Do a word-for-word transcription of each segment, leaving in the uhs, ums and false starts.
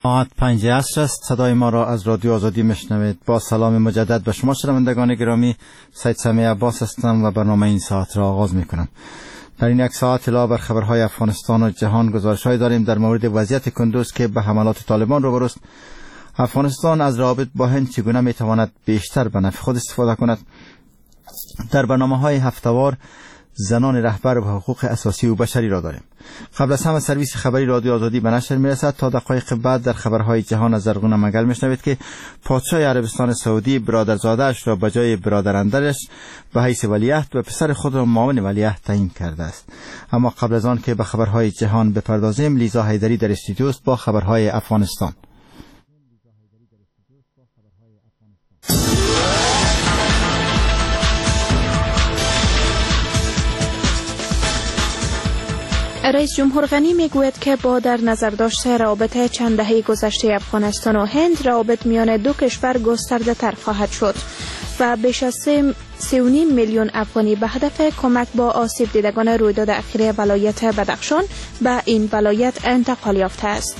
ساعت پنج عصر است. صدای ما را از رادیو آزادی میشنوید. با سلام مجدد به شما شنوندگان گرامی، سید سمیع عباس هستم و برنامه این ساعت را آغاز میکنم. در این یک ساعت علاوه بر خبرهای افغانستان و جهان گزارش‌های داریم در مورد وضعیت کندوز که به حملات طالبان روبروست. افغانستان از روابط با هند چگونه میتواند بیشتر به نفع خود استفاده کند. در برنامه‌های هفته‌وار زنان رهبر و حقوق اساسی و بشری را داریم. قبل از همه سرویس خبری رادیو آزادی به نشر میرسد. تا دقایق بعد در خبرهای جهان از زرغون مگل میشنوید که پادشاه عربستان سعودی برادرزاده‌اش را به جای برادراندرش به حیث ولیعهد و پسر خود را معاون ولیعهد تعیین کرده است. اما قبل از آن که به خبرهای جهان بپردازیم، لیزا حیدری در استودیو است با خبرهای افغانستان. رئیس جمهور غنی میگوید که با در نظر داشته روابط چند دهه گذشته افغانستان و هند، روابط میان دو کشور گسترده تر خواهد شد و بیش از سه و نیم میلیون افغانی به هدف کمک با آسیب دیدگان رویداد اخیر ولایت بدخشان به این ولایت انتقال یافته است.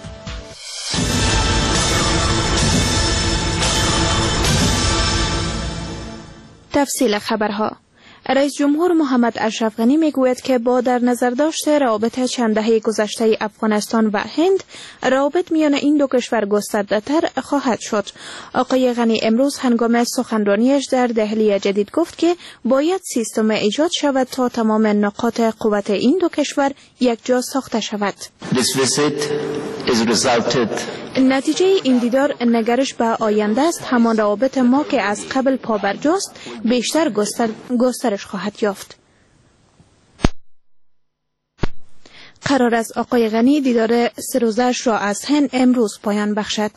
تفصیل خبرها. رئیس جمهور محمد اشرف غنی میگوید که با در نظر داشته روابط چند دهه گذشته افغانستان و هند، روابط میان این دو کشور گسترده تر خواهد شد. آقای غنی امروز هنگام سخنرانیش در دهلی جدید گفت که باید سیستم ایجاد شود تا تمام نقاط قوت این دو کشور یک جا ساخته شود. نتیجه این دیدار نگرش به آینده است. همان روابط ما که از قبل پابرجاست بیشتر گستر... گسترش خواهد یافت. قرار است آقای غنی دیدار سه روزه‌اش را از هند امروز پایان بخشد.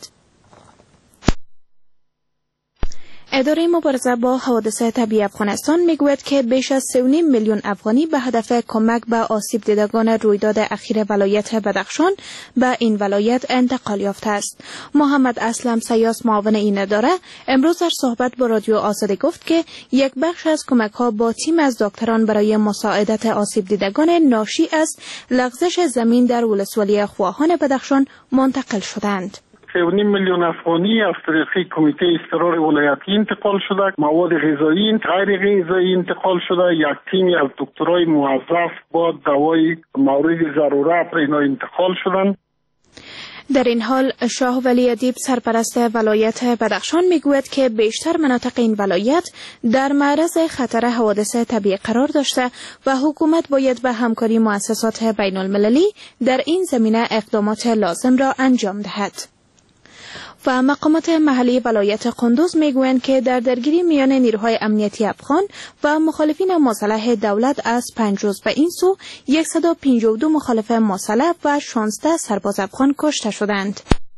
اداره مبارزه با حوادث طبیعی افغانستان میگوید که بیش از سه و نیم میلیون افغانی به هدف کمک به آسیب دیدگان رویداد اخیر ولایت بدخشان به این ولایت انتقال یافته است. محمد اسلم سیاس، معاون این اداره، امروز در صحبت با رادیو آزادی گفت که یک بخش از کمک‌ها با تیم از دکتران برای مساعدت آسیب دیدگان ناشی از لغزش زمین در ولسوالی خواهان بدخشان منتقل شدند. سه و نیم میلیون افغانی از طریق کمیته اضطرار ولایتی انتقال شده، مواد غذایی غیر غذایی انتقال شده، یک تیمی از دکترای موظف با دوای مورد ضرورت را اینا انتقال شدند. در این حال شاه ولی ادیب سرپرست ولایت بدخشان میگوید که بیشتر مناطق این ولایت در معرض خطر حوادث طبیعی قرار داشته و حکومت باید به همکاری مؤسسات بین المللی در این زمینه اقدامات لازم را انجام دهد. و مقامات محلی ولایت کندوز میگویند که در درگیری میان نیروهای امنیتی افغان و مخالفین مسلح دولت از پنج روز به این سو صد و پنجاه و دو مخالف مسلح و شانزده سرباز افغان کشته شدند.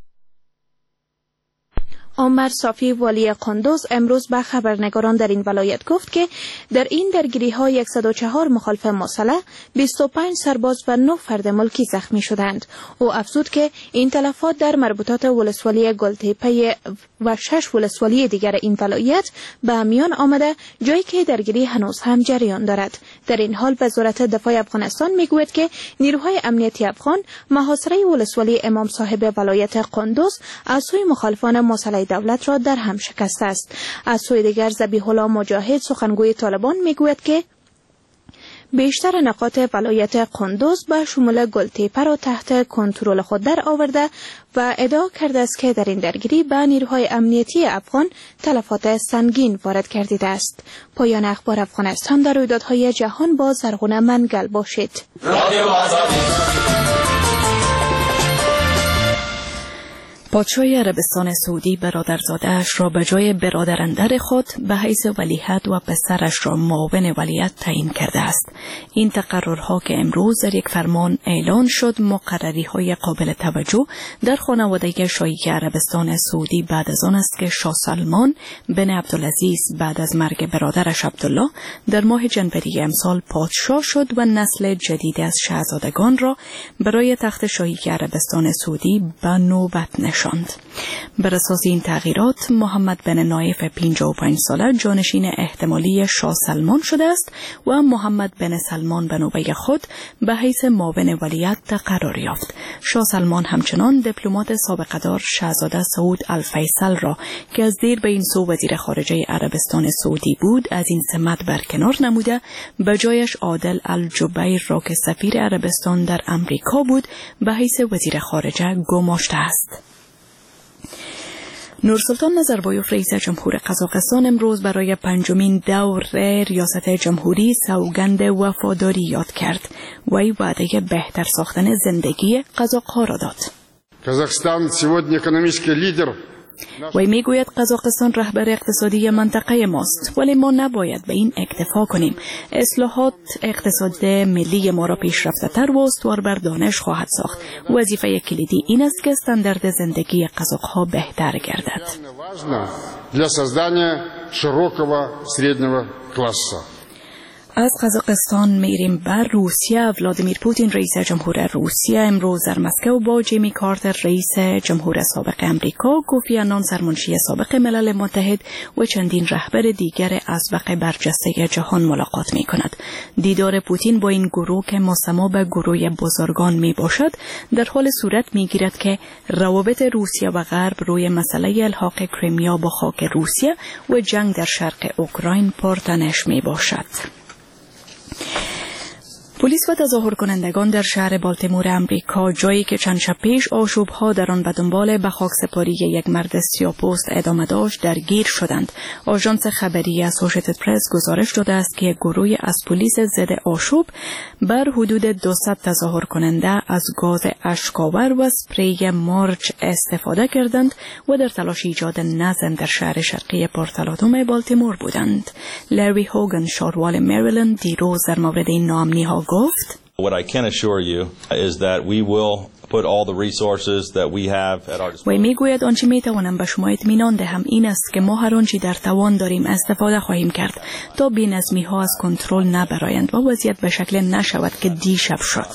عمر صافی والی کندوز امروز به خبرنگاران در این ولایت گفت که در این درگیری ها صد و چهار مخالف مسلح، بیست و پنج سرباز و نه فرد ملکی زخمی شدند. او افزود که این تلفات در مربوطات ولسوالی گلتیپه و شش ولسوالی دیگر این ولایت به میان آمده، جایی که درگیری هنوز هم جریان دارد. در این حال وزارت دفاع افغانستان میگوید که نیروهای امنیتی افغان محاصره ولسوالی امام صاحب ولایت کندوز از سوی مخالفان مسلح دولت را در هم شکسته است. از سوی دیگر ذبیح الله مجاهد، سخنگوی طالبان، میگوید که بیشتر نقاط ولایت کندوز به شمول گلتیپه را تحت کنترل خود در آورده و ادعا کرده است که در این درگیری به نیروهای امنیتی افغان تلفات سنگین وارد گردیده است. پایان اخبار افغانستان در رویدادهای جهان با زرغون منگل باشید. پادشاه عربستان سعودی برادرزاده‌اش را به جای برادراندر خود به حیث ولیعهد و پسرش را معاون ولیعهد تعیین کرده است. این تقررها که امروز در یک فرمان اعلان شد، مقرری‌های قابل توجه در خانواده شاهی عربستان سعودی بعد از آن است که شاه سلمان بن عبدالعزیز بعد از مرگ برادرش عبدالله در ماه جنوری امسال پادشاه شد و نسل جدید از شاهزادگان را برای تخت شاهی عربستان سعودی به نوبت نشاند. نشاند. بر اساس این تغییرات محمد بن نایف پنجاه و پنج ساله جانشین احتمالی شاه سلمان شده است و محمد بن سلمان به نوبه خود به حیث معاون ولیعهد قرار یافت. شاه سلمان همچنان دیپلمات سابقه دار شاهزاده سعود الفیصل را که از دیر به این سو وزیر خارجه عربستان سعودی بود از این سمت برکنار نموده به جایش عادل الجبیر را که سفیر عربستان در امریکا بود به حیث وزیر خارجه گماشته است. نورسلطان نظربایوف رئیس جمهور قزاقستان امروز برای پنجمین دور ریاست جمهوری سوگند وفاداری یاد کرد. وی وعده بهتر ساختن زندگی قزاق‌ها را داد. قزاقستان сегодня экономический лидер. وی میگوید قزاقستان رهبر اقتصادی منطقه ماست ولی ما نباید به این اکتفا کنیم. اصلاحات اقتصاد ملی ما را پیشرفته‌تر و استوار بر دانش خواهد ساخت. وظیفه کلیدی این است که استاندارد زندگی قزاق‌ها بهتر گردد. для создания широкого среднего класса. از قزاقستان میریم بر روسیه. ولادیمیر پوتین رئیس جمهور روسیه امروز در مسکو با جیمی کارتر رئیس جمهور سابق امریکا، کوفی آنان سرمنشی سابق ملل متحد و چندین رهبر دیگر اسبق برجسته جهان ملاقات می کند. دیدار پوتین با این گروه که مسما به گروه بزرگان می باشد در حال صورت می گیرد که روابط روسیه و غرب روی مسئله الحاق کریمیا با خاک روسیه و جنگ در شرق اوکراین پرتنش می باشد. پلیس و تظاهر کنندگان در شهر بالتیمور امریکا، جایی که چند شب پیش آشوب‌ها در آن به دنبال به خاکسپاری یک مرد سیاه‌پوست ادامه داشت، درگیر شدند. آژانس خبری اسوسییتد پرس گزارش داده است که گروهی از پلیس ضد آشوب بر حدود دویست تظاهر کننده از گاز اشک‌آور و اسپری مارچ استفاده کردند و در تلاش ایجاد نظم در شهر شرقی پورتالاتوم بالتیمور بودند. لری هوگن، شاروال مریلند، دیروز در مورد این ناامنی‌ها گفت: What I can assure you is that we will put all the resources that we have at our disposal. و میگوید آنچه میتوانم به شما اطمینان دهم این است که ما هر آنچه در توان داریم استفاده خواهیم کرد تا بی‌نظمی‌ها از کنترل نبرایند و وضعیت به شکل نشود که دیشب شد.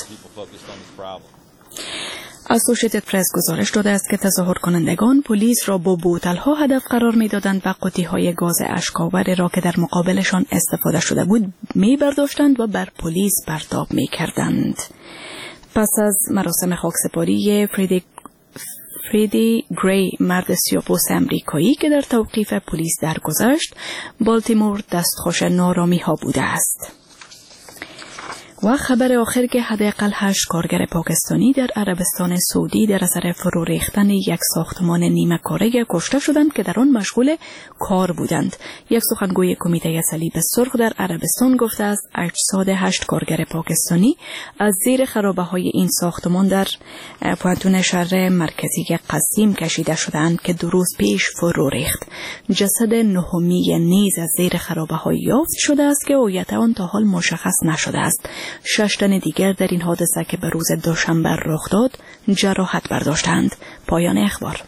اسوسییتد پرس گزارش داده است که تظاهر کنندگان پلیس را با بوتل‌ها هدف قرار می‌دادند و قطی‌های گاز اشک‌آور را که در مقابلشان استفاده شده بود می‌برداشتند و بر پلیس پرتاب می‌کردند. پس از مراسم خاکسپاری فریدی فریدی گری، مرد سیاه‌پوست امریکایی که در توقیف پلیس درگذشت، بالتیمور دستخوش نارامی‌ها بوده است. و خبر آخر که حداقل هشت کارگر پاکستانی در عربستان سعودی در اثر فرو ریختن یک ساختمان نیمه کاره کشته شدند که در آن مشغول کار بودند. یک سخنگوی کمیته صلیب سرخ در عربستان گفته است اجساد هشت کارگر پاکستانی از زیر خرابه‌های این ساختمان در پوانتون شهر مرکزی قصیم کشیده شدند که دو روز پیش فرو ریخت. جسد نهمی نیز از زیر خرابه‌ها یافت شده است که هویت آن تا حال مشخص نشده است. شش تن دیگر در این حادثه که به روز دوشنبه رخ داد جراحت برداشتند. پایان اخبار.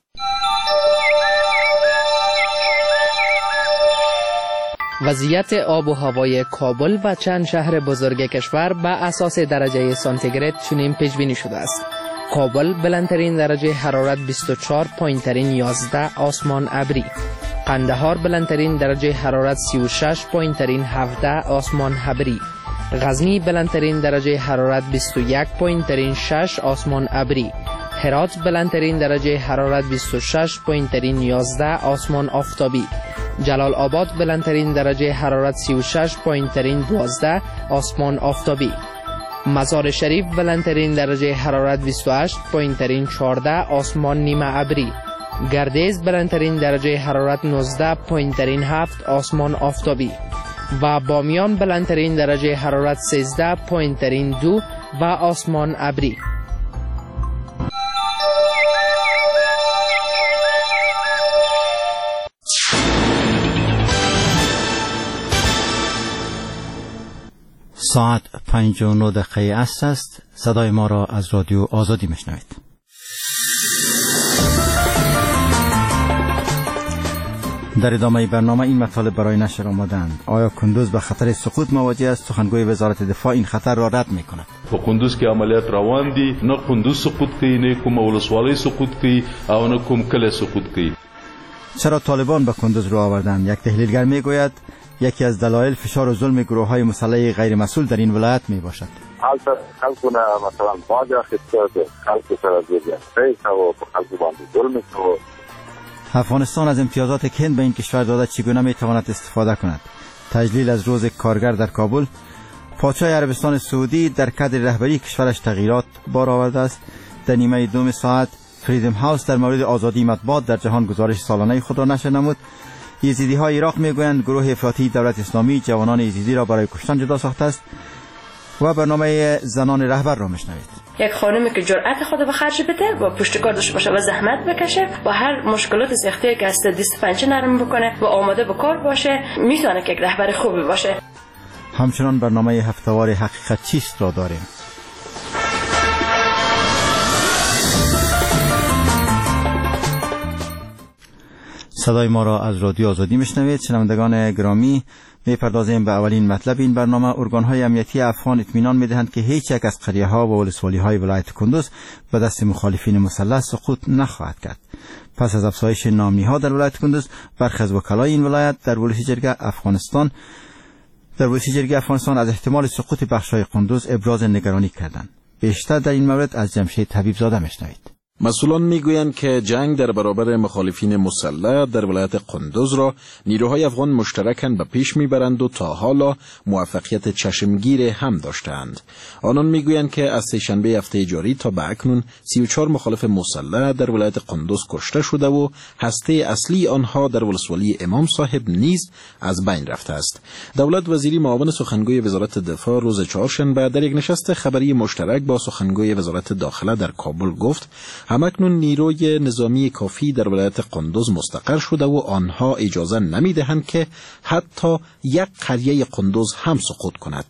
وضعیت آب و هوای کابل و چند شهر بزرگ کشور به اساس درجه سانتیگراد چنین پیش بینی شده است: کابل بلندترین درجه حرارت بیست و چهار، پایینترین یازده، آسمان ابری. قندهار بلندترین درجه حرارت سی و شش، پایینترین هفده، آسمان ابری. غزنی بلندترین درجه حرارت بیست و یک، پایینترین شش، آسمان ابری. هرات بلندترین درجه حرارت بیست و شش، پایینترین یازده، آسمان آفتابی. جلال آباد بلندترین درجه حرارت سی و شش، پایینترین دوازده، آسمان آفتابی. مزار شریف بلندترین درجه حرارت بیست و هشت، پایینترین چهارده، آسمان نیمه ابری. گردیز بلندترین درجه حرارت نوزده، پایینترین هفت، آسمان آفتابی. و بامیان بلندترین درجه حرارت سیزده، پایینترین دو و آسمان ابری. ساعت پنج و نه دقیقه عصر است. صدای ما را از رادیو آزادی میشنوید. در ادامه برنامه این مطالب برای نشر آمدند. آیا کندوز به خطر سقوط مواجه است؟ سخنگوی وزارت دفاع این خطر را رد می کند. په کندوز کې عملیات روان دي، نه کندوز سقوط کوي، نه کوم ولسوالۍ سقوط کوي او نه کوم کلی سقوط کوي. چرا طالبان به کندوز رو آوردند؟ یک تحلیلگر می گوید یکی از دلایل فشار و ظلم گروه های مسلح غیر مسئول در این ولایت می باشد. حالت خلقونه مثلا باج اخیسته ده، خلق سر زیادی است و خلق باندې ظلم شو. افغانستان از امتیازات که هند به این کشور داده چگونه می تواند استفاده کند؟ تجلیل از روز کارگر در کابل. پادشاه عربستان سعودی در کادر رهبری کشورش تغییرات بار آورده است. در نیمه دوم ساعت فریدم هاوس در مورد آزادی مطبوعات در جهان گزارش سالانه خود را نشر نمود. یزیدی های عراق میگویند گروه افراطی دولت اسلامی جوانان یزیدی را برای کشتن جدا ساخته است. و برنامه زنان رهبر را میشنوید. یک خانمی که جرأت خود به خرج بده و پشتکار داشته باشه و زحمت بکشه و هر مشکلات سختی که است دست پنجه نرم بکنه و آماده به کار باشه، میتونه که یک رهبر خوبی باشه. همچنان برنامه هفته‌وار حقیقت چیست را داریم. صدای ما را از رادیو آزادی میشنوید. شنوندگان گرامی، میپردازیم به اولین مطلب این برنامه. ارگان‌های امنیتی افغان اطمینان میدهند که هیچ یک از قریه‌ها و ولسوالی‌های ولایت کندوز به دست مخالفین مسلح سقوط نخواهد کرد. پس از افزایش نامنی‌ها در ولایت کندوز، برخی از وکلای این ولایت در ولسی جرگه افغانستان در ولسی جرگه افغانستان از احتمال سقوط بخش‌های کندوز ابراز نگرانی کردند. بیشتر در این مورد از جمشید حبیب زاده میشنوید. مسئولان میگویند که جنگ در برابر مخالفین مسلح در ولایت کندوز را نیروهای افغان مشترکاً به پیش میبرند و تا حالا موفقیت چشمگیر هم داشتند. آنان میگویند که از سه‌شنبه هفته جاری تا به اکنون سی و چهار مخالف مسلح در ولایت کندوز کشته شده و هسته اصلی آنها در ولسوالی امام صاحب نیز از بین رفته است. دولت وزیری معاون سخنگوی وزارت دفاع روز چهارشنبه در یک نشست خبری مشترک با سخنگوی وزارت داخله در کابل گفت همکنون نیروی نظامی کافی در ولایت کندوز مستقر شده و آنها اجازه نمیدهند که حتی یک قریه کندوز هم سقوط کند.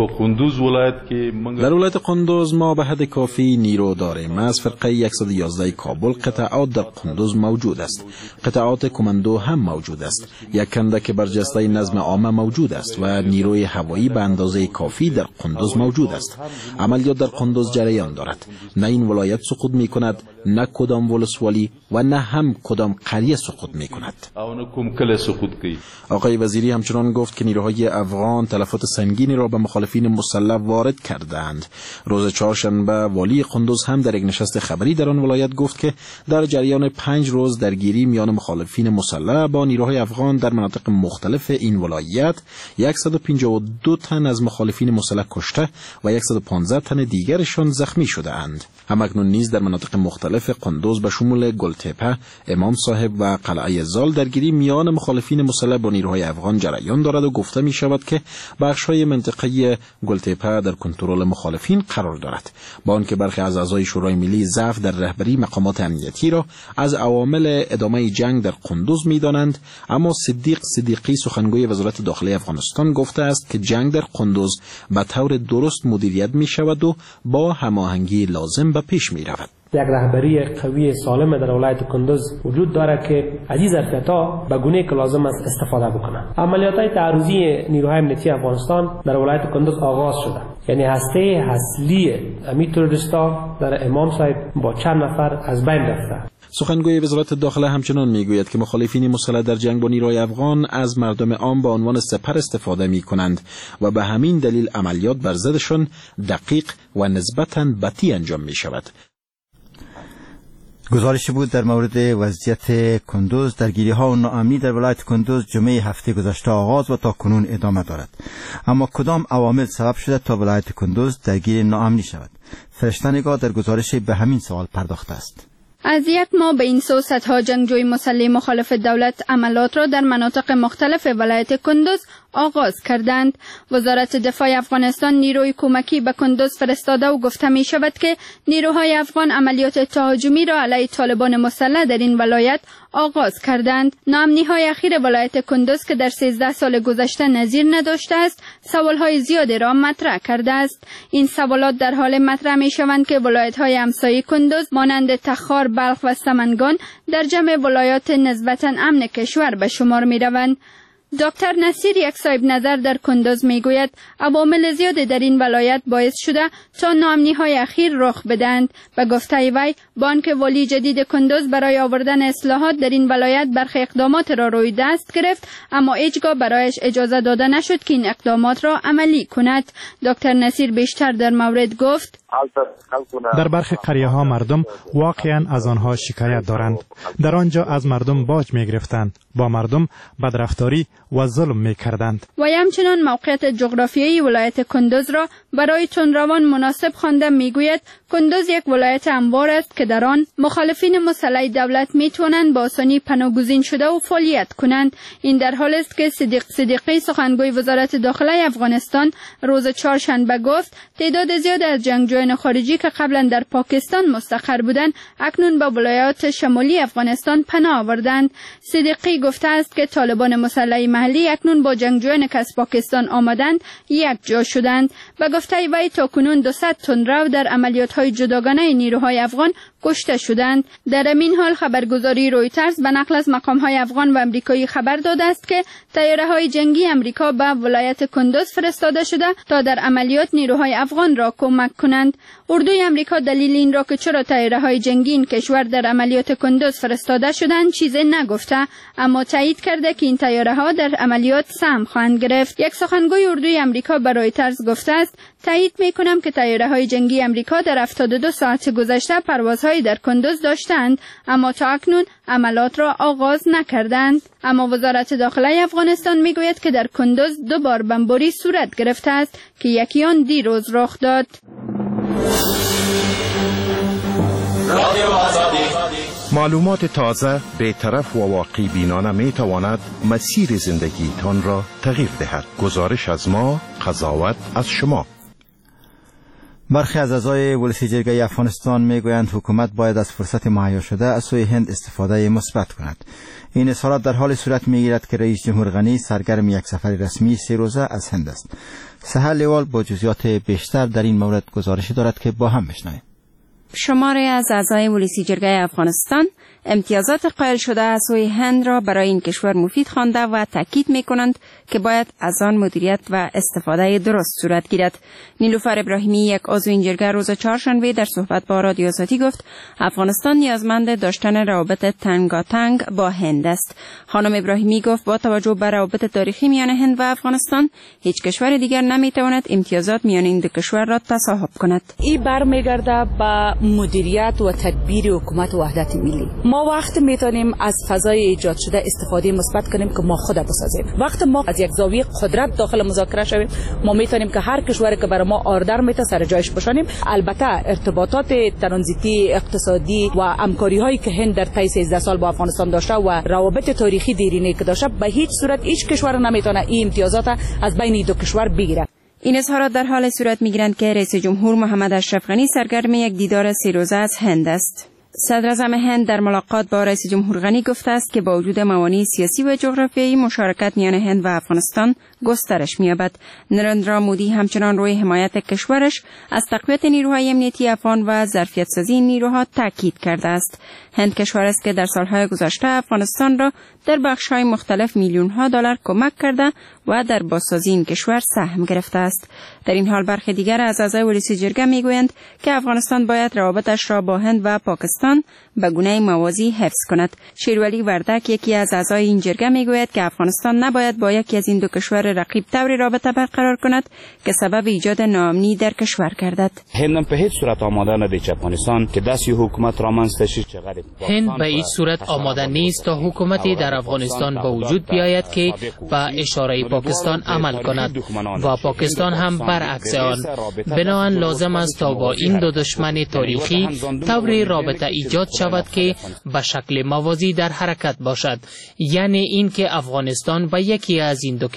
در ولایت کندوز ما به حد کافی نیرو داریم. از فرقه صد و یازده کابل قطعات در کندوز موجود است. قطعات کماندو هم موجود است. یک کندک برجسته نظم عامه موجود است و نیروی هوایی به اندازه کافی در کندوز موجود است. عملیات در کندوز جریان دارد. نه این ولایت سقوط می کند، نه کدام ولسوالی و نه هم کدام قریه سقوط می کند. آقای وزیری همچنان گفت که نیروهای افغان تلفات سنگینی را به مخالفین مسلح وارد کردند. روز چهارشنبه والی کندوز هم در یک نشست خبری در آن ولایت گفت که در جریان پنج روز درگیری میان مخالفین مسلح با نیروهای افغان در مناطق مختلف این ولایت صد و پنجاه و دو تن از مخالفین مسلح کشته و صد و پانزده تن دیگرشان زخمی شده اند. همکنون نیز در مناطق مختلف کندوز به شمول گلتپه، امام صاحب و قلعه زال درگیری میان مخالفین مسلح با نیروهای افغان جریان دارد و گفته می شود که بخش‌های منطقه گلتپه در کنترل مخالفین قرار دارد. با آنکه برخی از اعضای شورای ملی ضعف در رهبری مقامات امنیتی را از عوامل ادامه جنگ در کندوز می‌دانند، اما صدیق صدیقی سخنگوی وزارت داخلی افغانستان گفته است که جنگ در کندوز به طور درست مدیریت می‌شود و با هماهنگی لازم به پیش می‌رود. یک رهبری قوی سالم در ولایت کندوز وجود دارد که از این ظرفیت‌ها به گونه‌ای که لازم است استفاده بکنند. عملیات‌های تعرضی نیروهای امنیتی افغانستان در ولایت کندوز آغاز شده. یعنی هسته اصلی امی تروریستا در امام صاحب با چند نفر از بین رفته. سخنگوی وزارت داخله همچنان میگوید که مخالفین مسلح در جنگ با نیروهای افغان از مردم عام به عنوان سپر استفاده می‌کنند و به همین دلیل عملیات بر ضدشان دقیق و نسبتاً بطیء انجام می‌شود. گزارشی بود در مورد وضعیت کندوز. درگیری ها و ناامنی در ولایت کندوز جمعه هفته گذشته آغاز و تا کنون ادامه دارد. اما کدام عوامل سبب شده تا ولایت کندوز درگیر ناامنی شود؟ فرشته نگاه در گزارش به همین سوال پرداخته است. از یک ماه به این سو صدها جنگجوی مسلح مخالف دولت عملات را در مناطق مختلف ولایت کندوز آغاز کردند. وزارت دفاع افغانستان نیروی کمکی به کندوز فرستاده و گفته می شود که نیروهای افغان عملیات تهاجمی را علیه طالبان مسلح در این ولایت آغاز کردند. ناامنی‌های اخیر ولایت کندوز که در سیزده سال گذشته نظیر نداشته است، سوال‌های زیادی را مطرح کرده است. این سوالات در حال مطرح می‌شوند که ولایت‌های همسایه کندوز مانند تخار، بلخ و سمنگان در جمع ولایات نسبتاً امن کشور به شمار می‌روند. دکتر نصیر یک صاحب نظر در کندوز میگوید عوامل زیادی در این ولایت باعث شده تا ناامنی‌های اخیر رخ بدهند. به گفته وی بانک والی جدید کندوز برای آوردن اصلاحات در این ولایت برخی اقدامات را روی دست گرفت، اما هیچگاه برایش اجازه داده نشد که این اقدامات را عملی کند. دکتر نصیر بیشتر در مورد گفت در برخی قریه ها مردم واقعا از آنها شکایت دارند. در آنجا از مردم باج می گرفتند، با مردم بدرفتاری و ظلم می کردند. و همچنان موقعیت جغرافیایی ولایت کندوز را برای تندروان مناسب خوانده می گوید کندوز یک ولایت هموار است که در آن مخالفین مسلح دولت می توانند با آسانی پناهگزین شده و فعالیت کنند. این در حال است که صدیق صدیقی سخنگوی وزارت داخله افغانستان روز چهارشنبه گفت تعداد زیاد از جنگجویان خارجی که قبلا در پاکستان مستقر بودند اکنون به ولایات شمالی افغانستان پناه آوردند. صدیقی گفته است که طالبان مسلح محلی اکنون با جنگجویان که از پاکستان آمدند یک جا شدند. به گفته وی تاکنون دویست تندرو در عملیات‌های جداگانه نیروهای افغان کشته شدند. در این حال خبرگزاری رویترز به نقل از مقام‌های افغان و امریکایی خبر داده است که طیاره‌های جنگی امریکا به ولایت کندوز فرستاده شده تا در عملیات نیروهای افغان را کمک کنند. اردوی امریکا دلیل این را که چرا طیاره‌های جنگی این کشور در عملیات کندوز فرستاده شدند چیزی نگفته، اما تایید کرده که این طیاره‌ها در عملیات سهم خواهند گرفت. یک سخنگوی اردوی امریکا به رویترز گفته است تایید می‌کنم که طیاره‌های جنگی امریکا در هفتاد و دو ساعت گذشته پروازهای در کندوز داشتند، اما تا اکنون عملات را آغاز نکردند. اما وزارت داخله افغانستان میگوید که در کندوز دو بار بمباری صورت گرفته است که یکی آن دیروز رخ داد. معلومات تازه، بی‌طرف و واقعی بینانه می تواند مسیر زندگیتان را تغییر دهد. گزارش از ما، قضاوت از شما. برخی از اعضای ولسی جرگه افغانستان میگویند حکومت باید از فرصت مهیا شده از سوی هند استفاده مثبت کند. این اظهارات در حال صورت میگیرد که رئیس جمهور غنی سرگرم یک سفر رسمی سه روزه از هند است. سهل لیوال با جزئیات بیشتر در این مورد گزارشی دارد که با هم بشنویم. شماری از اعضای ولسی جرگه افغانستان امتیازات قائل شده از سوی هند را برای این کشور مفید خوانده و تاکید می‌کنند که باید از آن مدیریت و استفاده درست صورت گیرد. نیلوفر ابراهیمی، یک عضو این جرگه، روز چهارشنبه در صحبت با رادیو آزادی گفت افغانستان نیازمند داشتن روابط تنگاتنگ با هند است. خانم ابراهیمی گفت با توجه به روابط تاریخی میان هند و افغانستان هیچ کشور دیگر نمیتواند امتیازات میان این دو کشور را تصاحب کند. این برمیگرده به مدیریت و تدبیر حکومت وحدت ملی. ما وقت میتونیم از فضای ایجاد شده استفاده مثبت کنیم که ما خود بسازیم. وقت ما از یک زاویه قدرت داخل مذاکره شویم، ما میتونیم که هر کشوری که برای ما آردر میته سر جایش بشانیم. البته ارتباطات ترانزیتی، اقتصادی و همکاری هایی که هند در طی سیزده سال با افغانستان داشته و روابط تاریخی دیرینه که داشته، به هیچ صورت هیچ کشور نمیتونه این امتیازات از بین دو کشور بگیره. این اظهارات در حال صورت میگیرند که رئیس جمهور محمد اشرف غنی سرگرم یک دیدار سه روزه از هند است. صدر اعظم هند در ملاقات با رئیس جمهور غنی گفته است که با وجود موانع سیاسی و جغرافیایی مشارکت میان هند و افغانستان گسترش می‌یابد. نریندرا مودی همچنان روی حمایت کشورش از تقویت نیروهای امنیتی افغان و ظرفیت سازی نیروها تاکید کرده است. هند کشور است که در سالهای گذشته افغانستان را در بخش‌های مختلف میلیون‌ها دلار کمک کرده و در بازسازی این کشور سهم گرفته است. در این حال برخی دیگر از اعضای ولسی جرگه میگویند که افغانستان باید روابطش را با هند و پاکستان به گونه موازی حفظ کند. شیرولی وردک، یکی از اعضای این جرگه، میگوید که افغانستان نباید با یکی از این دو کشور رقیب طوری رابطه برقرار کند که سبب ایجاد ناامنی در کشور گردد. هند به هیچ صورت آماده ندید که افغانستان که دست حکومت را منستشی چقدر هند به هیچ صورت آماده نیست تا حکومتی در افغانستان با وجود بیاید که به اشاره پاکستان عمل کند و پاکستان هم برعکس آن. بنابراین لازم است تا با این دو دشمن تاریخی طوری رابطه ایجاد شود که به شکل موازی در حرکت باشد، یعنی اینکه افغانستان به یکی از این دو کشور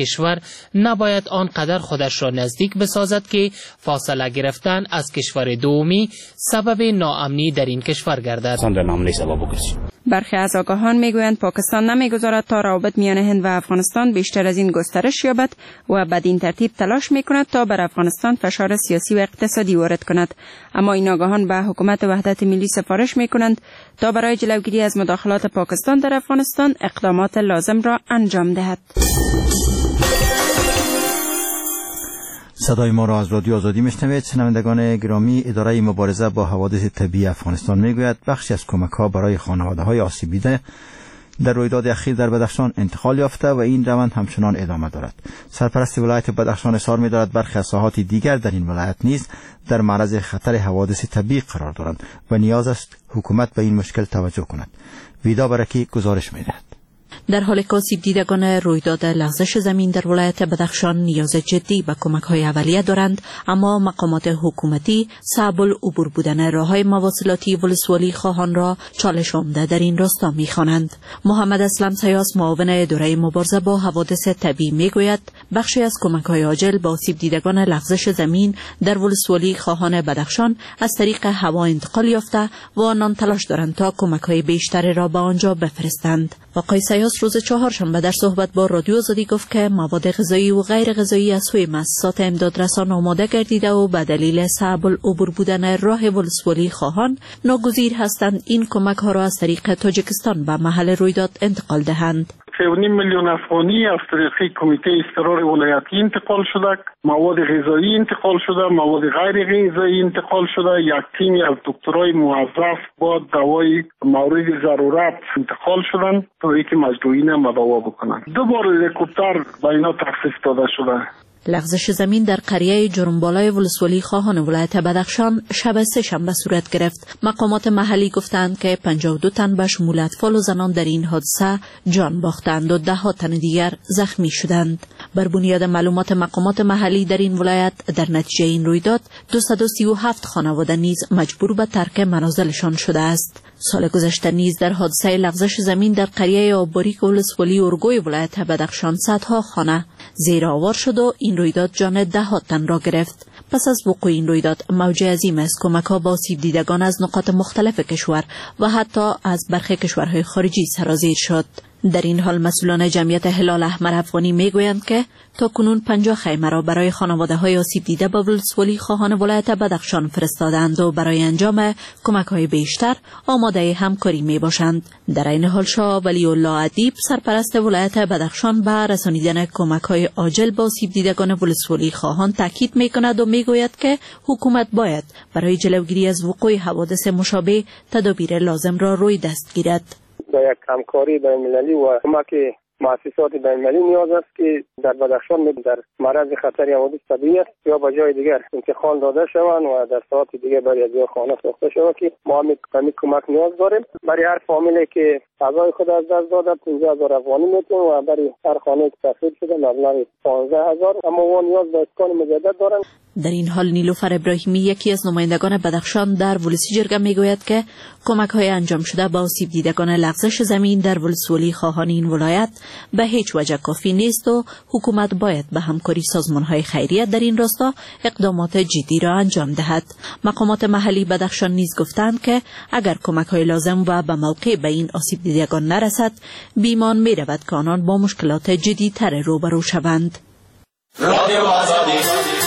نباید آنقدر خودش را نزدیک بسازد که فاصله گرفتن از کشور دومی سبب ناامنی در این کشور گردد. برخی از آگاهان میگویند پاکستان نمیگذارد تا روابط میان هند و افغانستان بیشتر از این گسترش یابد و بدین ترتیب تلاش میکند تا بر افغانستان فشار سیاسی و اقتصادی وارد کند. اما این آگاهان به حکومت وحدت ملی سفارش میکنند تا برای جلوگیری از مداخلات پاکستان در افغانستان اقدامات لازم را انجام دهد. صدای ما را از رادیو آزادی میشنوید. شنوندگان گرامی، اداره مبارزه با حوادث طبیعی افغانستان میگوید بخشی از کمک‌ها برای خانواده‌های آسیب دیده در رویداد اخیر در بدخشان انتقال یافته و این روند همچنان ادامه دارد. سرپرست ولایت بدخشان اظهار می‌دارد برخی از ساحات دیگر در این ولایت نیز در معرض خطر حوادث طبیعی قرار دارند و نیاز است حکومت به این مشکل توجه کند. ویدا برکی گزارش می‌دهد. در حال که آسیب دیدگان رویداد لغزش زمین در ولایت بدخشان نیاز جدی به کمک‌های اولیه دارند، اما مقامات حکومتی صعب العبور بودن راه‌های مواصلاتی ولسوالی خواهان را چالش آمده در این راستا می‌خوانند. محمد اسلم سیاس، معاون اداره مبارزه با حوادث طبیعی، میگوید بخشی از کمک‌های عاجل به آسیب دیدگان لغزش زمین در ولسوالی خواهان بدخشان از طریق هوا انتقال یافته و آنان تلاش دارند تا کمک‌های بیشتری را به آنجا بفرستند. آقای سیاس روز چهارشنبه در صحبت با رادیو آزادی گفت که مواد غذایی و غیر غذایی از سوی مؤسسات امدادرسان آماده گردیده و به دلیل صعب العبور بودن راه ولسوالی خواهان ناگزیر هستند این کمک ها را از طریق تاجیکستان به محل رویداد انتقال دهند. سه و نیم میلیون افغانی از طریق کمیته اضطرار ولایتی انتقال شده، مواد غذایی انتقال شده، مواد غیر غذایی انتقال شده، یک تیمی از دکترای موظف با دوای مورد ضرورت انتقال شدن تا اینکه مجروحین مداوا بکنن. دو بار هلیکوپتر به اینا تخصیص داده شده. لغزش زمین در قریه جرمبالای ولسوالی خواهان ولایت بدخشان شب سه شنبه صورت گرفت. مقامات محلی گفتند که پنجاه و دو تن به شمول اطفال و زنان در این حادثه جان باختند و ده ها تن دیگر زخمی شدند. بر بنیاد معلومات مقامات محلی در این ولایت در نتیجه این رویداد دویست و سی و هفت خانواده نیز مجبور به ترک منازلشان شده است. سال گذشته نیز در حادثه لغزش زمین در قریه آبباریک ولسوالی اورگوی ولایت بدخشان صدها خانه زیر آوار شد و این رویداد جان ده ها تن را گرفت. پس از وقوع این رویداد موج عظیم از کمک‌ها به آسیب دیدگان از نقاط مختلف کشور و حتی از برخی کشورهای خارجی سرازیر شد. در این حال مسئولان جمعیت هلال احمر افغانی میگویند که تا کنون پنجاه خیمه را برای خانواده‌های آسیب دیده به ولسوالی خواهان ولایت بدخشان فرستادند و برای انجام کمک‌های بیشتر آماده همکاری میباشند. در این حال شاه ولی الله ادیب، سرپرست ولایت بدخشان، به رسانیدن کمک‌های عاجل به آسیب دیدگان ولسوالی خواهان تاکید میکند و میگوید که حکومت باید برای جلوگیری از وقوع حوادث مشابه تدابیر لازم را روی دست گیرد. با یک همکاری بین‌المللی و کمک مؤسسات بین‌المللی نیاز است که در بدخشان در معرض خطر حوادث طبیعی است یا به جای دیگر انتقال داده شوند و در ساعت دیگر برای از خانه ساخته شود که ما هم کمک نیاز داریم. برای هر فامیلی که اعضای خود از دست داده پانزده هزار افغانی میتونیم و برای هر خانه که تخریب شده مبلغ پانزده هزار، اما و نیاز به اسکان مجدد دارند. در این حال نیلوفر ابراهیمی، یکی از نمایندگان بدخشان در ولسی جرگه، میگوید که کمک‌های انجام شده به آسیب دیدگان لغزش زمین در ولسوالی خواهان این ولایت به هیچ وجه کافی نیست و حکومت باید به همکاری سازمان‌های خیریه در این راستا اقدامات جدی را انجام دهد. مقامات محلی بدخشان نیز گفتند که اگر کمک‌های لازم و به موقع به این آسیب دیدگان نرسد، بیمان می‌رود که آنان با مشکلات جدی‌تر روبرو شوند. رادیو آزادی.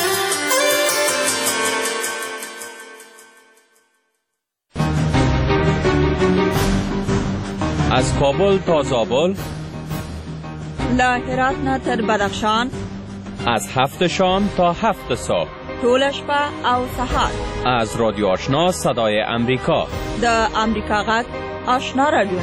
از کابل تا زابل، له هرات نه تر بدخشان، از هفت شام تا هفت صبح، ټول شپه او سهار، از رادیو آشنا صدای امریکا، د امریکا غږ آشنا رادیو.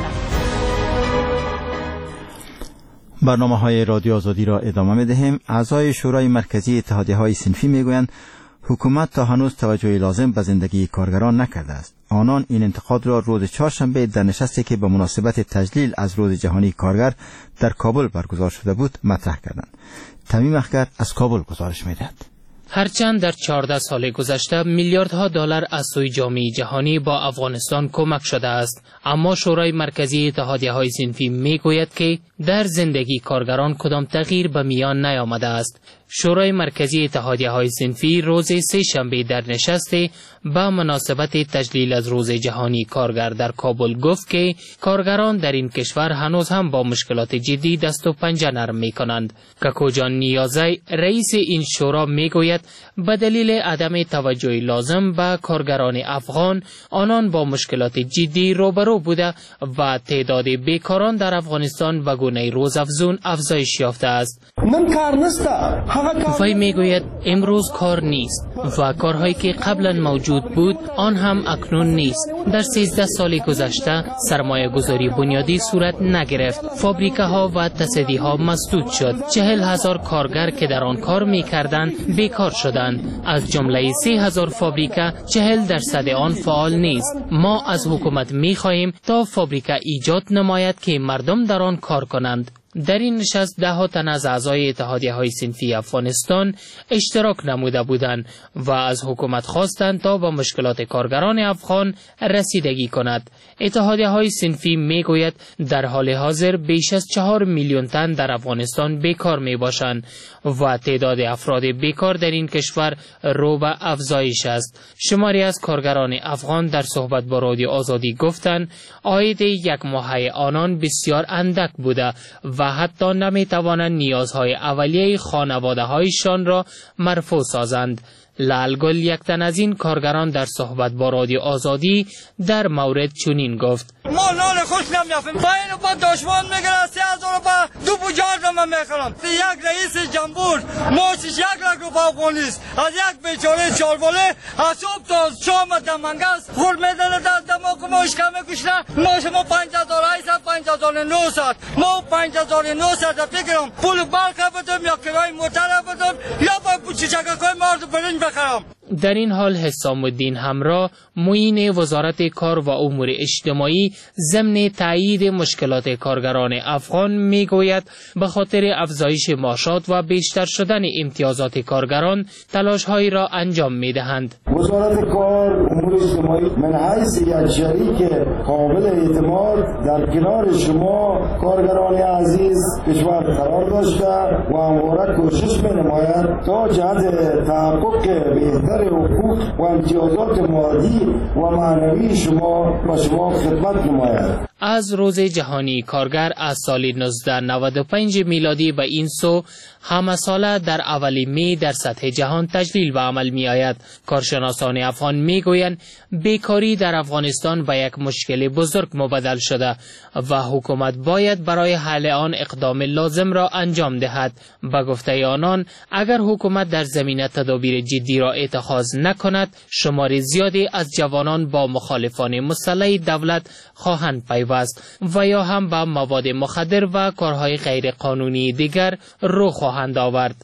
برنامه های رادیو آزادی را ادامه می دهیم. اعضای شورای مرکزی اتحادیه های صنفی می گویند حکومت تا هنوز توجه لازم به زندگی کارگران نکرده است. آنان این انتقاد را روز چهارشنبه در نشستی که به مناسبت تجلیل از روز جهانی کارگر در کابل برگزار شده بود مطرح کردند. تمیم اخگر از کابل گزارش می‌دهد. هرچند در چهارده سال گذشته میلیاردها دلار از سوی جامعه جهانی با افغانستان کمک شده است، اما شورای مرکزی اتحادیه‌های صنفی میگوید که در زندگی کارگران کدام تغییر به میان نیامده است. شورای مرکزی اتحادیه‌های صنفی روز سه شنبه در نشستی با مناسبت تجلیل از روز جهانی کارگر در کابل گفت که کارگران در این کشور هنوز هم با مشکلات جدی دست و پنجه نرم می‌کنند. کاکوجان نیازی رئیس این شورا میگوید به دلیل عدم توجه لازم به کارگران افغان آنان با مشکلات جدی روبرو بوده و تعداد بیکاران در افغانستان به گونه روزافزون افزایش یافته است. من کار نسته. وی میگوید امروز کار نیست و کارهایی که قبلا موجود بود آن هم اکنون نیست. در سیزده سال گذشته سرمایه گذاری بنیادی صورت نگرفت. فابریکه ها و تصدی ها مسدود شد. چهل هزار کارگر که در آن کار میکردند بیکار شدند. از جمله سه هزار فابریکه چهل درصد آن فعال نیست. ما از حکومت میخواهیم تا فابریکه ایجاد نماید که مردم در آن کار کنند. در این نشست ده ها تن از اعضای اتحادیه‌های صنفی افغانستان اشتراک نموده بودند و از حکومت خواستند تا با مشکلات کارگران افغان رسیدگی کند. اتحادیه‌های صنفی میگوید در حال حاضر بیش از چهار میلیون تن در افغانستان بیکار می باشند و تعداد افراد بیکار در این کشور رو به افزایش است. شماری از کارگران افغان در صحبت با رادیو آزادی گفتند عاید یک ماهه آنان بسیار اندک بوده و حتی نمی توانند نیازهای اولیه خانواده هایشان را مرفوع سازند. لالگل یک تن از این کارگران در صحبت با رادیو آزادی در مورد چنین گفت: ما نان خوش نمیافیم، با اینو با دشمن میگیره سه هزار با دو بجار رو من میخرم. یک رئیس جمهور موشش یک لک رو با افغانیست از یک بیچاره چارباله از صبح تا شام دمنگس خور میدنه در دماغ ما اشکمه کشنه. ما شما پنج هزار ایسد پنج هزار نوست ما پنج هزار نوست بگیرم پول برق بدم یا کرای موتر بدم یا با چیچکای مارد برنج بخرم. در این حال حسام الدین همراه معین وزارت کار و امور اجتماعی ضمن تایید مشکلات کارگران افغان میگوید به خاطر افزایش معاشات و بیشتر شدن امتیازات کارگران تلاش‌هایی را انجام میدهند. وزارت کار و امور اجتماعی من حیث یک شریک قابل اعتماد در کنار شما کارگران عزیز کشور قرار داشته و همواره کوشش می‌نماید تا جهت تحقق بهتر حقوق و امتیازات مادی و معنوی شما و شما خدمت نماید. از روز جهانی کارگر از سال نوزده نود و پنج میلادی به این سو همه ساله در اول می در سطح جهان تجلیل به عمل می آید. کارشناسان افغان می گویند بیکاری در افغانستان به یک مشکل بزرگ مبدل شده و حکومت باید برای حل آن اقدام لازم را انجام دهد. به گفته آنان اگر حکومت در زمینه تدابیر جدی را اتخاذ نکند شمار زیادی از جوانان با مخالفان مسلح دولت خواهند پیوست و یا هم به مواد مخدر و کارهای غیر قانونی دیگر رو خواهند آورد.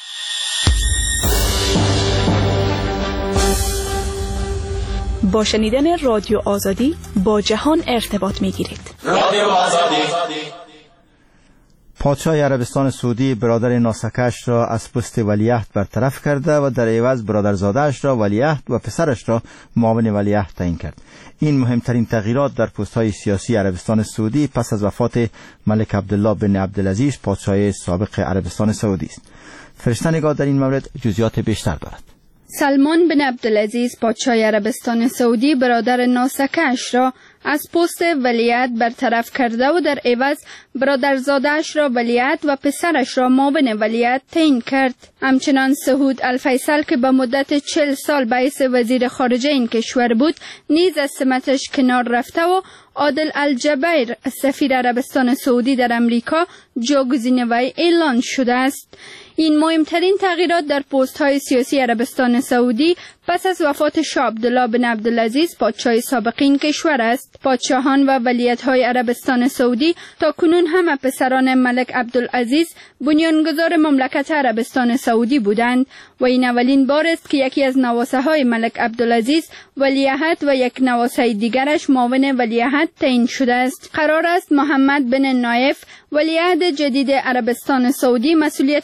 با شنیدن رادیو آزادی با جهان ارتباط میگیرید. رادیو آزادی. پادشاه عربستان سعودی برادر ناسکش را از پست ولیعهد برطرف کرده و در عوض برادرزاده‌اش را ولیعهد و پسرش را معاون ولیعهد تعیین کرد. این مهمترین تغییرات در پست‌های سیاسی عربستان سعودی پس از وفات ملک عبدالله بن عبدالعزیز پادشاه سابق عربستان سعودی است. فرشته نگاه در این مورد جزئیات بیشتر دارد. سلمان بن عبدالعزیز پادشاه عربستان سعودی برادر ناسکش را از پست ولیعهد برطرف کرده و در عوض برادرزاده‌اش را ولیعهد و پسرش را معاون ولیعهد تعیین کرد. همچنان سعود الفیصل که به مدت چهل سال باعث وزیر خارجه این کشور بود نیز از سمتش کنار رفته و عادل الجبیر سفیر عربستان سعودی در امریکا جاگزین وی اعلان شده است. این مهمترین تغییرات در پست‌های سیاسی عربستان سعودی پس از وفات شاه عبدالله بن عبدالعزیز پادشاه سابق این کشور است. پادشاهان و ولیعهدهای عربستان سعودی تا کنون همه پسران ملک عبدالعزیز بنیانگذار مملکت عربستان سعودی بودند و این اولین بار است که یکی از نواسه‌های ملک عبدالعزیز ولیعهد و یک نواسه دیگرش معاون ولیعهد تعیین شده است. قرار است محمد بن نایف ولیعهد جدید عربستان سعودی مسئولیت نظارت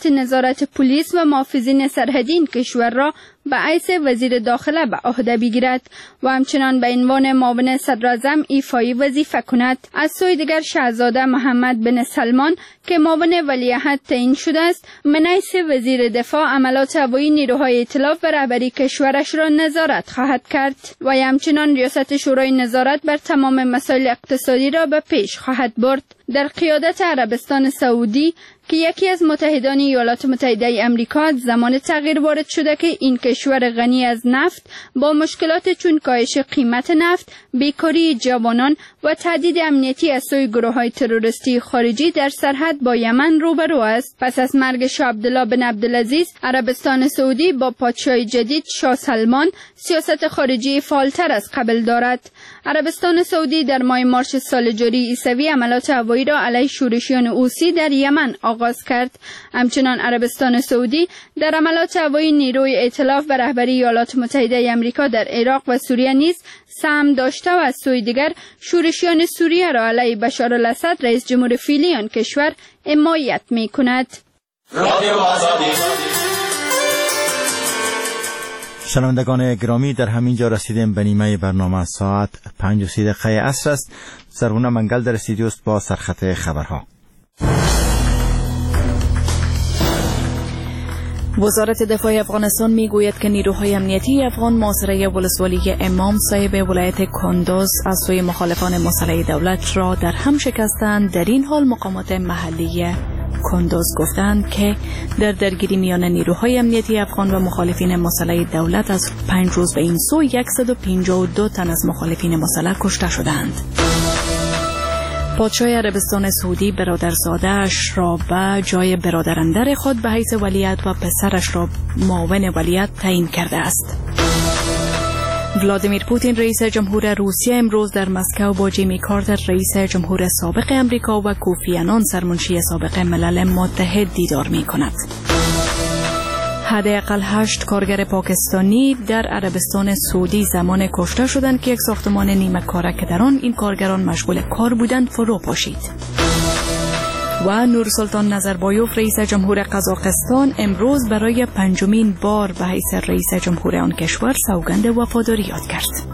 وزارت پلیس و محافظین سرحدی این کشور را به حیث وزیر داخله به عهده بگیرد و همچنان به عنوان معاون صدراعظم ایفای وظیفه کند. از سوی دیگر شاهزاده محمد بن سلمان که معاون ولیعهد تعیین شده است، من حیث وزیر دفاع عملات هوایی نیروهای ائتلاف و رهبری کشورش را نظارت خواهد کرد و همچنان ریاست شورای نظارت بر تمام مسائل اقتصادی را به پیش خواهد برد. در قیادت عربستان سعودی که یکی از متحدان ایالات متحده آمریکا، زمان تغییر وارد شده که این کشور غنی از نفت با مشکلات چون کاهش قیمت نفت، بیکاری جوانان و تهدید امنیتی از سوی گروه‌های تروریستی خارجی در سرحد با یمن روبرو است. پس از مرگ شاه عبدالله بن عبدالعزیز، عربستان سعودی با پادشاه جدید شاه سلمان سیاست خارجی فعالتر از قبل دارد. عربستان سعودی در ماه مارس سال جاری عیسوی عملات هوایی را علیه شورشیان حوثی در یمن آغاز کرد. همچنان عربستان سعودی در عملات هوایی نیروی ائتلاف و رهبری ایالات متحده آمریکا در عراق و سوریه نیز سهم داشته و از سوی دیگر شورشیان سوریه را علیه بشار الاسد رئیس جمهور فعلی آن کشور حمایت می‌کند. شنوندگان گرامی، در همین جا رسیدیم به نیمه برنامه. ساعت پنج و سی دقیقه عصر است. زرغونه منگل در استودیو است با سرخط خبرها. وزارت دفاع افغانستان میگوید که نیروهای امنیتی افغان محاصره ولسوالی امام صاحب ولایت کندوز از سوی مخالفان مسلح دولت را در هم شکستند. در این حال مقامات محلی کندوز گفتند که در درگیری میان نیروهای امنیتی افغان و مخالفین مسلح دولت از پنج روز به این سو صد و پنجاه و دو تن از مخالفین مسلح کشته شدند. پادشاه عربستان سعودی برادرزاده‌اش را به جای برادراندر خود به حیث ولیعهد و پسرش را معاون ولیعهد تعیین کرده است. ولادیمیر پوتین رئیس جمهور روسیه امروز در مسکو با جیمی کارتر رئیس جمهور سابق امریکا و کوفی عنان سرمنشی سابق ملل متحد دیدار می کند. حداقل هشت کارگر پاکستانی در عربستان سعودی زمان کشته شدند که یک ساختمان نیمه کاره که در آن این کارگران مشغول کار بودند فرو پاشید. و نورسلطان نظربایوف رئیس جمهور قزاقستان امروز برای پنجمین بار به حیث رئیس جمهور آن کشور سوگند وفاداری یاد کرد.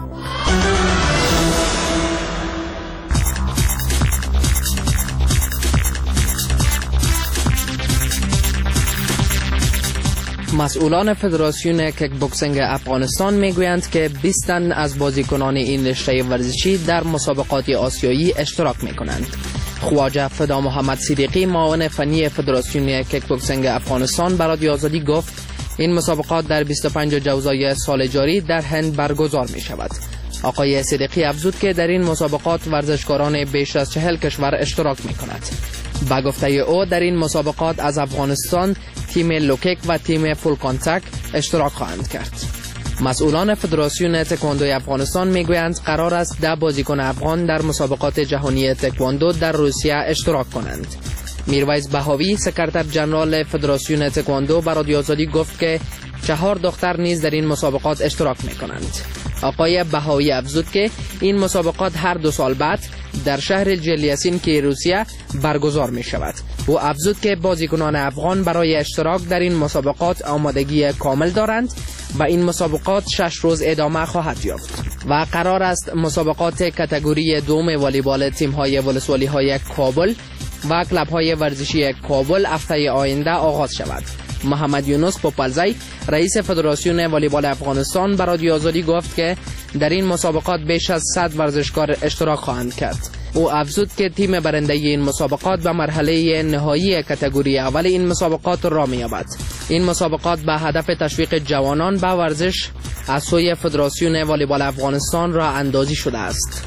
مسئولان فدراسیون کیک بوکسینگ افغانستان میگویند که بیست تن از بازیکنان این رشته ورزشی در مسابقات آسیایی اشتراک میکنند. خواجه فدا محمد صدیقی معاون فنی فدراسیون کیک بوکسینگ افغانستان به رادیو آزادی گفت این مسابقات در بیست و پنج جوزای سال جاری در هند برگزار می شود. آقای صدیقی افزود که در این مسابقات ورزشکاران بیش از چهل کشور اشتراک می کند. با گفته او در این مسابقات از افغانستان تیم لوکیک و تیم فول کانتاک اشتراک خواهند کرد. مسئولان فدراسیون تکواندو افغانستان میگویند قرار است ده بازیکن افغان در مسابقات جهانی تکواندو در روسیه اشتراک کنند. میرویس بهاوی سکرتر جنرال فدراسیون تکواندو به رادیو آزادی گفت که چهار دختر نیز در این مسابقات اشتراک میکنند. آقای بهاوی افزود که این مسابقات هر دو سال بعد در شهر جلیاسین که روسیه برگزار می شود. او افزود که بازیکنان افغان برای اشتراک در این مسابقات آمادگی کامل دارند و این مسابقات شش روز ادامه خواهد یافت و قرار است مسابقات کاتگوری دوم والیبال تیم های ولسوالی های کابل و کلب های ورزشی کابل هفته آینده آغاز شود. محمد یونس پوپلزی رئیس فدراسیون والیبال افغانستان به رادیو آزادی گفت که در این مسابقات بیش از صد ورزشکار اشتراک خواهند کرد. او افزود که تیم برنده این مسابقات به مرحله نهایی کاتگوری اول این مسابقات را می‌یابد. این مسابقات به هدف تشویق جوانان به ورزش از سوی فدراسیون والیبال افغانستان را اندازی شده است.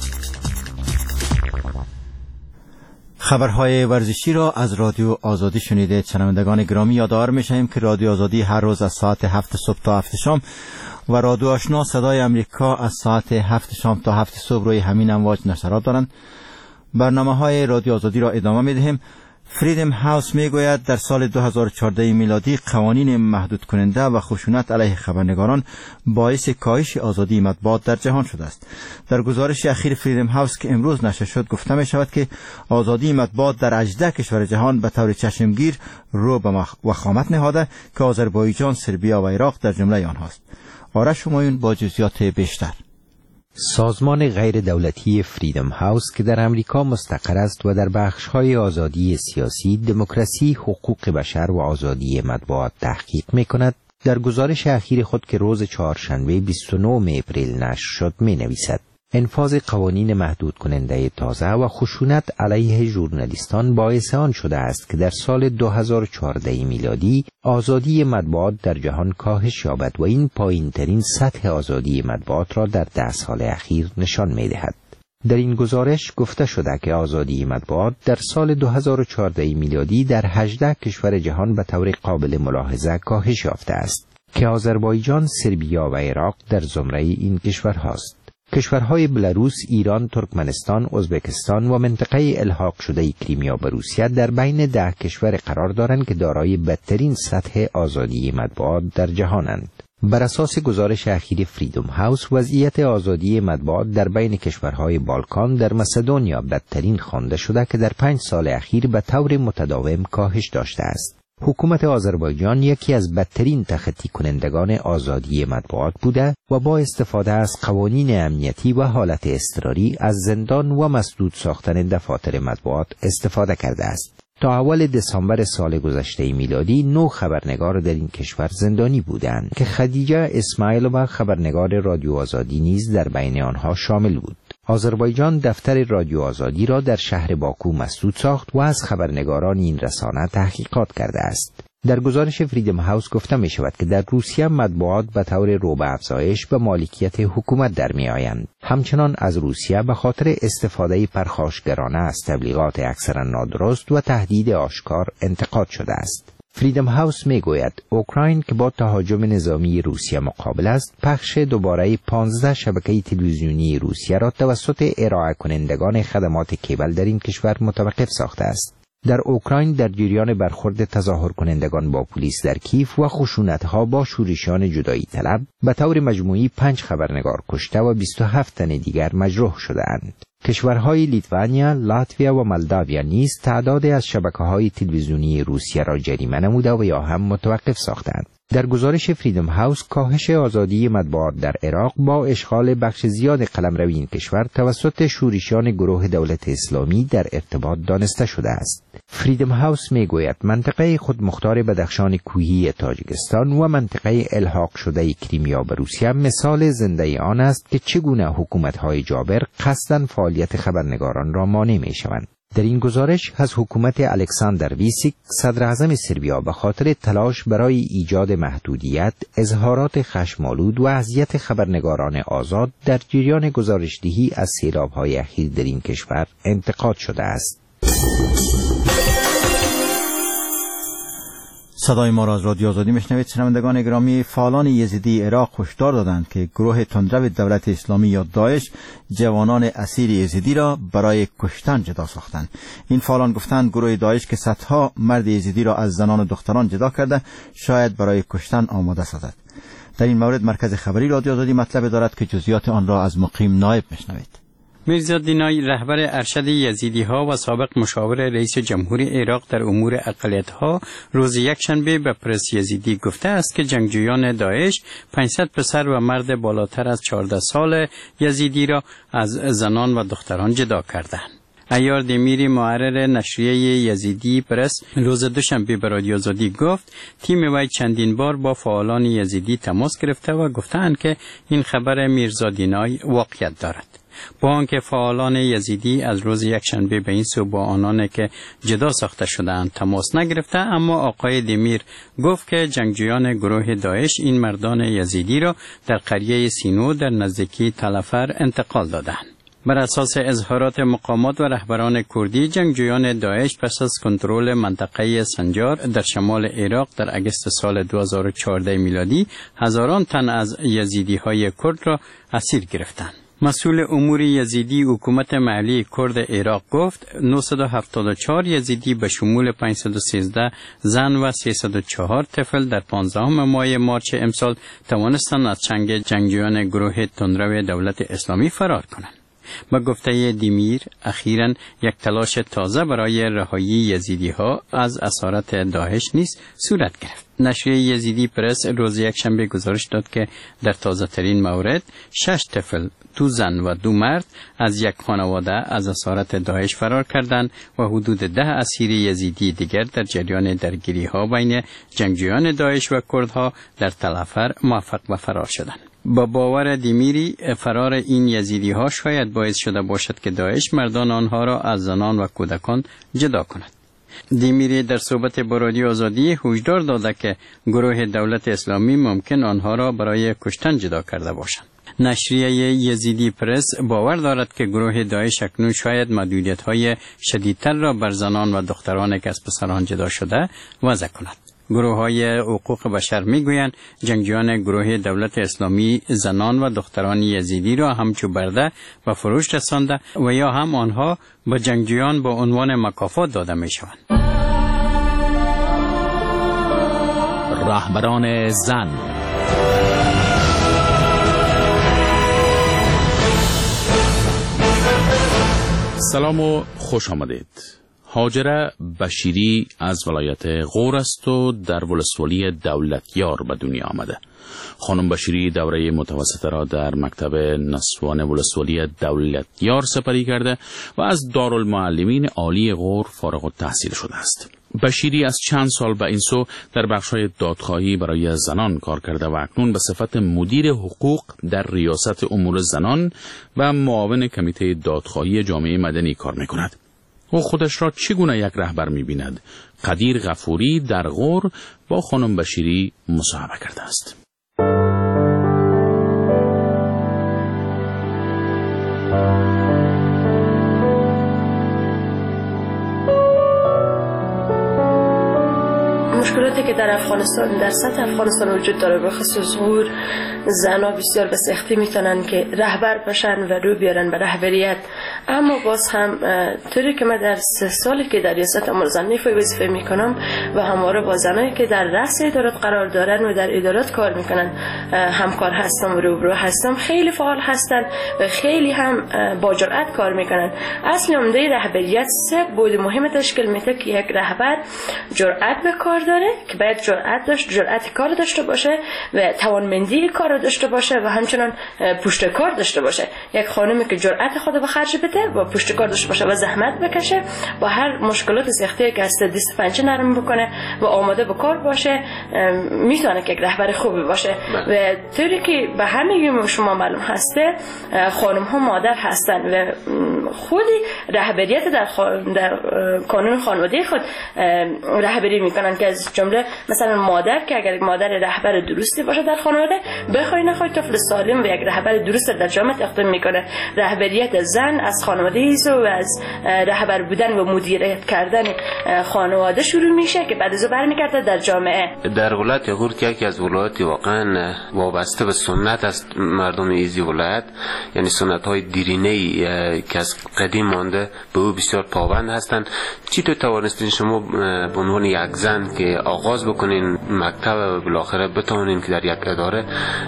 خبرهای ورزشی را از رادیو آزادی شنیده. شنوندگان گرامی، یادآور می‌شویم که رادیو آزادی هر روز از ساعت هفت صبح تا هفت شام و رادیو آشنا صدای امریکا از ساعت هفت شام تا هفت صبح روی همین امواج نشرات دارند. برنامه‌های رادیو آزادی را ادامه می‌دهیم. فریدم هاوس میگوید در سال دو هزار و چهارده میلادی قوانین محدود کننده و خشونت علیه خبرنگاران باعث کاهش آزادی مطبوعات در جهان شده است. در گزارش اخیر فریدم هاوس که امروز نشر شد گفته می شود که آزادی مطبوعات در هجده کشور جهان به طور چشمگیر رو به وخامت نهاده که آذربایجان، سربیا و عراق در جمله آنهاست. آرش همایون با جزئیات بیشتر. سازمان غیر دولتی فریدم هاوس که در امریکا مستقر است و در بخش‌های آزادی سیاسی، دموکراسی، حقوق بشر و آزادی مطبوعات تحقیق می‌کند، در گزارش اخیر خود که روز چهارشنبه بیست و نه اپریل نشر شد می‌نویسد: انفاذ قوانین محدود کننده تازه و خشونت علیه ژورنالیستان باعث آن شده است که در سال دو هزار و چهارده میلادی آزادی مطبوعات در جهان کاهش یابد و این پایین‌ترین سطح آزادی مطبوعات را در ده سال اخیر نشان می‌دهد. در این گزارش گفته شده که آزادی مطبوعات در سال دو هزار و چهارده میلادی در هجده کشور جهان به طور قابل ملاحظه کاهش یافته است که آذربایجان، سربیا و عراق در زمره این کشورهاست. کشورهای بلاروس، ایران، ترکمنستان، ازبکستان و منطقه الحاق شده کریمیا به روسیه در بین ده کشور قرار دارند که دارای بدترین سطح آزادی مطبوعات در جهانند. بر اساس گزارش اخیر فریدم هاوس، وضعیت آزادی مطبوعات در بین کشورهای بالکان در مسدونیا بدترین خوانده شده که در پنج سال اخیر به طور متداوم کاهش داشته است. حکومت آذربایجان یکی از بدترین تخطی کنندگان آزادی مطبوعات بوده و با استفاده از قوانین امنیتی و حالت اضطراری از زندان و مسدود ساختن دفاتر مطبوعات استفاده کرده است. تا اول دسامبر سال گذشته میلادی نه خبرنگار در این کشور زندانی بودند که خدیجه اسماعیل و خبرنگار رادیو آزادی نیز در بین آنها شامل بود. آذربایجان دفتر رادیو آزادی را در شهر باکو مسدود ساخت و از خبرنگاران این رسانه تحقیقات کرده است. در گزارش فریدم هاوس گفته می شود که در روسیه مطبوعات به طور رو به افزایش به مالکیت حکومت در می آیند. همچنان از روسیه به خاطر استفاده پرخاشگرانه از تبلیغات اکثرا نادرست و تهدید آشکار انتقاد شده است. فریدم هاوس می گوید اوکراین که با تهاجم نظامی روسیه مقابل است، پخش دوباره پانزده شبکه تلویزیونی روسیه را توسط ارائه کنندگان خدمات کیبل در این کشور متوقف ساخته است. در اوکراین در جریان برخورد تظاهر کنندگان با پلیس در کیف و خشونت‌ها با شورشیان جدایی طلب به طور مجموعی پنج خبرنگار کشته و بیست و هفت تن دیگر مجروح شده‌اند. کشورهای لیتوانیا، لاتویا و مولداویا نیز تعداد از شبکه‌های تلویزیونی روسیه را جریمه نموده و یا هم متوقف ساختند. در گزارش فریدم هاوس، کاهش آزادی مطبوعات در عراق با اشغال بخش زیاد قلمرو این کشور توسط شورشیان گروه دولت اسلامی در ارتباط دانسته شده است. فریدم هاوس میگوید منطقه خودمختار بدخشان کوهی تاجیکستان و منطقه الحاق شده کریمیا به روسیه مثال زنده آن است که چگونه حکومت‌های جابر قصداً فعالیت خبرنگاران را مانع می‌شوند. در این گزارش از حکومت الکساندر ویسیک صدر اعظم سربیا به خاطر تلاش برای ایجاد محدودیت، اظهارات خشم‌آلود و اذیت خبرنگاران آزاد در جریان گزارشدهی از سیلاب‌های اخیر در این کشور انتقاد شده است. صدای ما را از رادیو آزادی میشنوید. شنوندگان گرامی، فعالان یزیدی عراق هشدار دادند که گروه تندرو دولت اسلامی یا داعش جوانان اسیر یزیدی را برای کشتن جدا ساختند. این فعالان گفتند گروه داعش که صدها مرد یزیدی را از زنان و دختران جدا کرده شاید برای کشتن آماده سازد. در این مورد مرکز خبری رادیو آزادی مطلب دارد که جزئیات آن را از مقیم نایب میشنوید. میرزا دینای رهبر ارشد یزیدی ها و سابق مشاور رئیس جمهور عراق در امور اقلیت ها روز یکشنبه به پرس یزیدی گفته است که جنگجویان داعش پانصد پسر و مرد بالاتر از چهارده سال یزیدی را از زنان و دختران جدا کردند. عیار دمیری معرر نشریه یزیدی پرس روز دوشنبه به رادیو آزادی گفت تیم وی چندین بار با فعالان یزیدی تماس گرفته و گفتند که این خبر میرزا دینای واقعیت دارد. با آنکه فعالان یزیدی از روز یکشنبه به این سو با آنان که جدا ساخته شده‌اند تماس نگرفته، اما آقای دمیر گفت که جنگجویان گروه داعش این مردان یزیدی را در قریه سینو در نزدیکی تلفر انتقال دادند. بر اساس اظهارات مقامات و رهبران کردی، جنگجویان داعش پس از کنترل منطقه سنجار در شمال عراق در اگست سال دو هزار و چهارده میلادی هزاران تن از یزیدی های کرد را اسیر گرفتند. مسئول امور یزیدی حکومت محلی کرد عراق گفت نهصد و هفتاد و چهار یزیدی به شمول پانصد و سیزده زن و سیصد و چهار طفل در پانزدهم ماه مارچ امسال توانستند از چنگ جنگجویان گروه تندرو دولت اسلامی فرار کنند. با گفته دیمیر اخیراً یک تلاش تازه برای رهایی یزیدی ها از اسارت داعش نیز صورت گرفت. نشریه یزیدی پرس روز یکشنبه گزارش داد که در تازه ترین مورد شش طفل، دو زن و دو مرد از یک خانواده از اسارت داعش فرار کردند و حدود ده اسیر یزیدی دیگر در جریان درگیری ها بین جنگجویان داعش و کردها در تلافر موفق به فرار شدند. با باور دیمیری فرار این یزیدی ها شاید باعث شده باشد که داعش مردان آنها را از زنان و کودکان جدا کند. دیمیری در صحبت با رادیو آزادی هشدار داده که گروه دولت اسلامی ممکن آنها را برای کشتن جدا کرده باشند. نشریه یزیدی پرس باور دارد که گروه داعش اکنون شاید محدودیت‌های شدیدتر را بر زنان و دختران که از پسران جدا شده وضع کند. گروه های حقوق بشر می گویند جنگجویان گروه دولت اسلامی زنان و دختران یزیدی را همچو برده و فروش رسانده و یا هم آنها به جنگجویان با عنوان مکافات داده می شوند. رهبران زن. سلام و خوش آمدید. هاجره بشیری از ولایت غور است و در ولسوالی دولتیار به دنیا آمده. خانم بشیری دوره متوسطه را در مکتب نسوان ولسوالی دولتیار سپری کرده و از دارالمعلمین عالی غور فارغ التحصیل شده است. بشیری از چند سال به این سو در بخش‌های دادخواهی برای زنان کار کرده و اکنون به صفت مدیر حقوق در ریاست امور زنان و معاون کمیته دادخواهی جامعه مدنی کار می‌کند. او خودش را چگونه یک رهبر می‌بیند؟ قدیر غفوری در غور با خانم بشیری مصاحبه کرده است. مشکلاتی که در افغانستان در سطح افغانستان وجود داره به خصوص غور زنها بسیار به سختی میتونن که رهبر بشن و رو بیارن به رهبریت، اما باز هم طوری که من در سه سالی که در ریاست امور زن وظیفه میکنم و همواره با زنایی که در رأس ادارات قرار دارن و در ادارات کار میکنن همکار هستم و روبرو هستم، خیلی فعال هستن و خیلی هم با جرأت کار میکنن. اصل عمده رهبریت سه بود مهم تشکیل میده که یک رهبر جرأت به کار داره که باید جرأت داشت جرأت کار داشته باشه و توانمندی کار داشته باشه و همچنان پشت کار داشته باشه. یک خانمی که جرأت خود به خرج بده و پشت کار داشته باشه و زحمت بکشه با هر مشکلات سختی که هست دست پنجه نرم بکنه و آماده به کار باشه، میتونه که یک رهبر خوبی باشه. و طوری که به همه شما معلوم هسته خانم ها مادر هستن و خودی رهبریت در, خان... در قانون خانواده خود رهبری میکنن که از جمله مثلا مادر که اگر مادر رهبر درستی باشه در خانواده، بخوای نخوای طفل سالم و یک رهبر درست در جامعه تقدیم میکنه. رهبریت زن از خانواده ایست و از رهبر بودن و مدیریت کردن خانواده شروع میشه که بعد از برمیگرده در جامعه. در ولایت غور که یکی از ولایات واقعا وابسته به سنت است مردم ایزی ولایت، یعنی سنت های دیرینه‌ای که از قدیم مانده به او بسیار پابند هستند. چطور توانستین شما به عنوان یک زن که آغاز بکنین مکتب و بالاخره بتونین که در یک اداره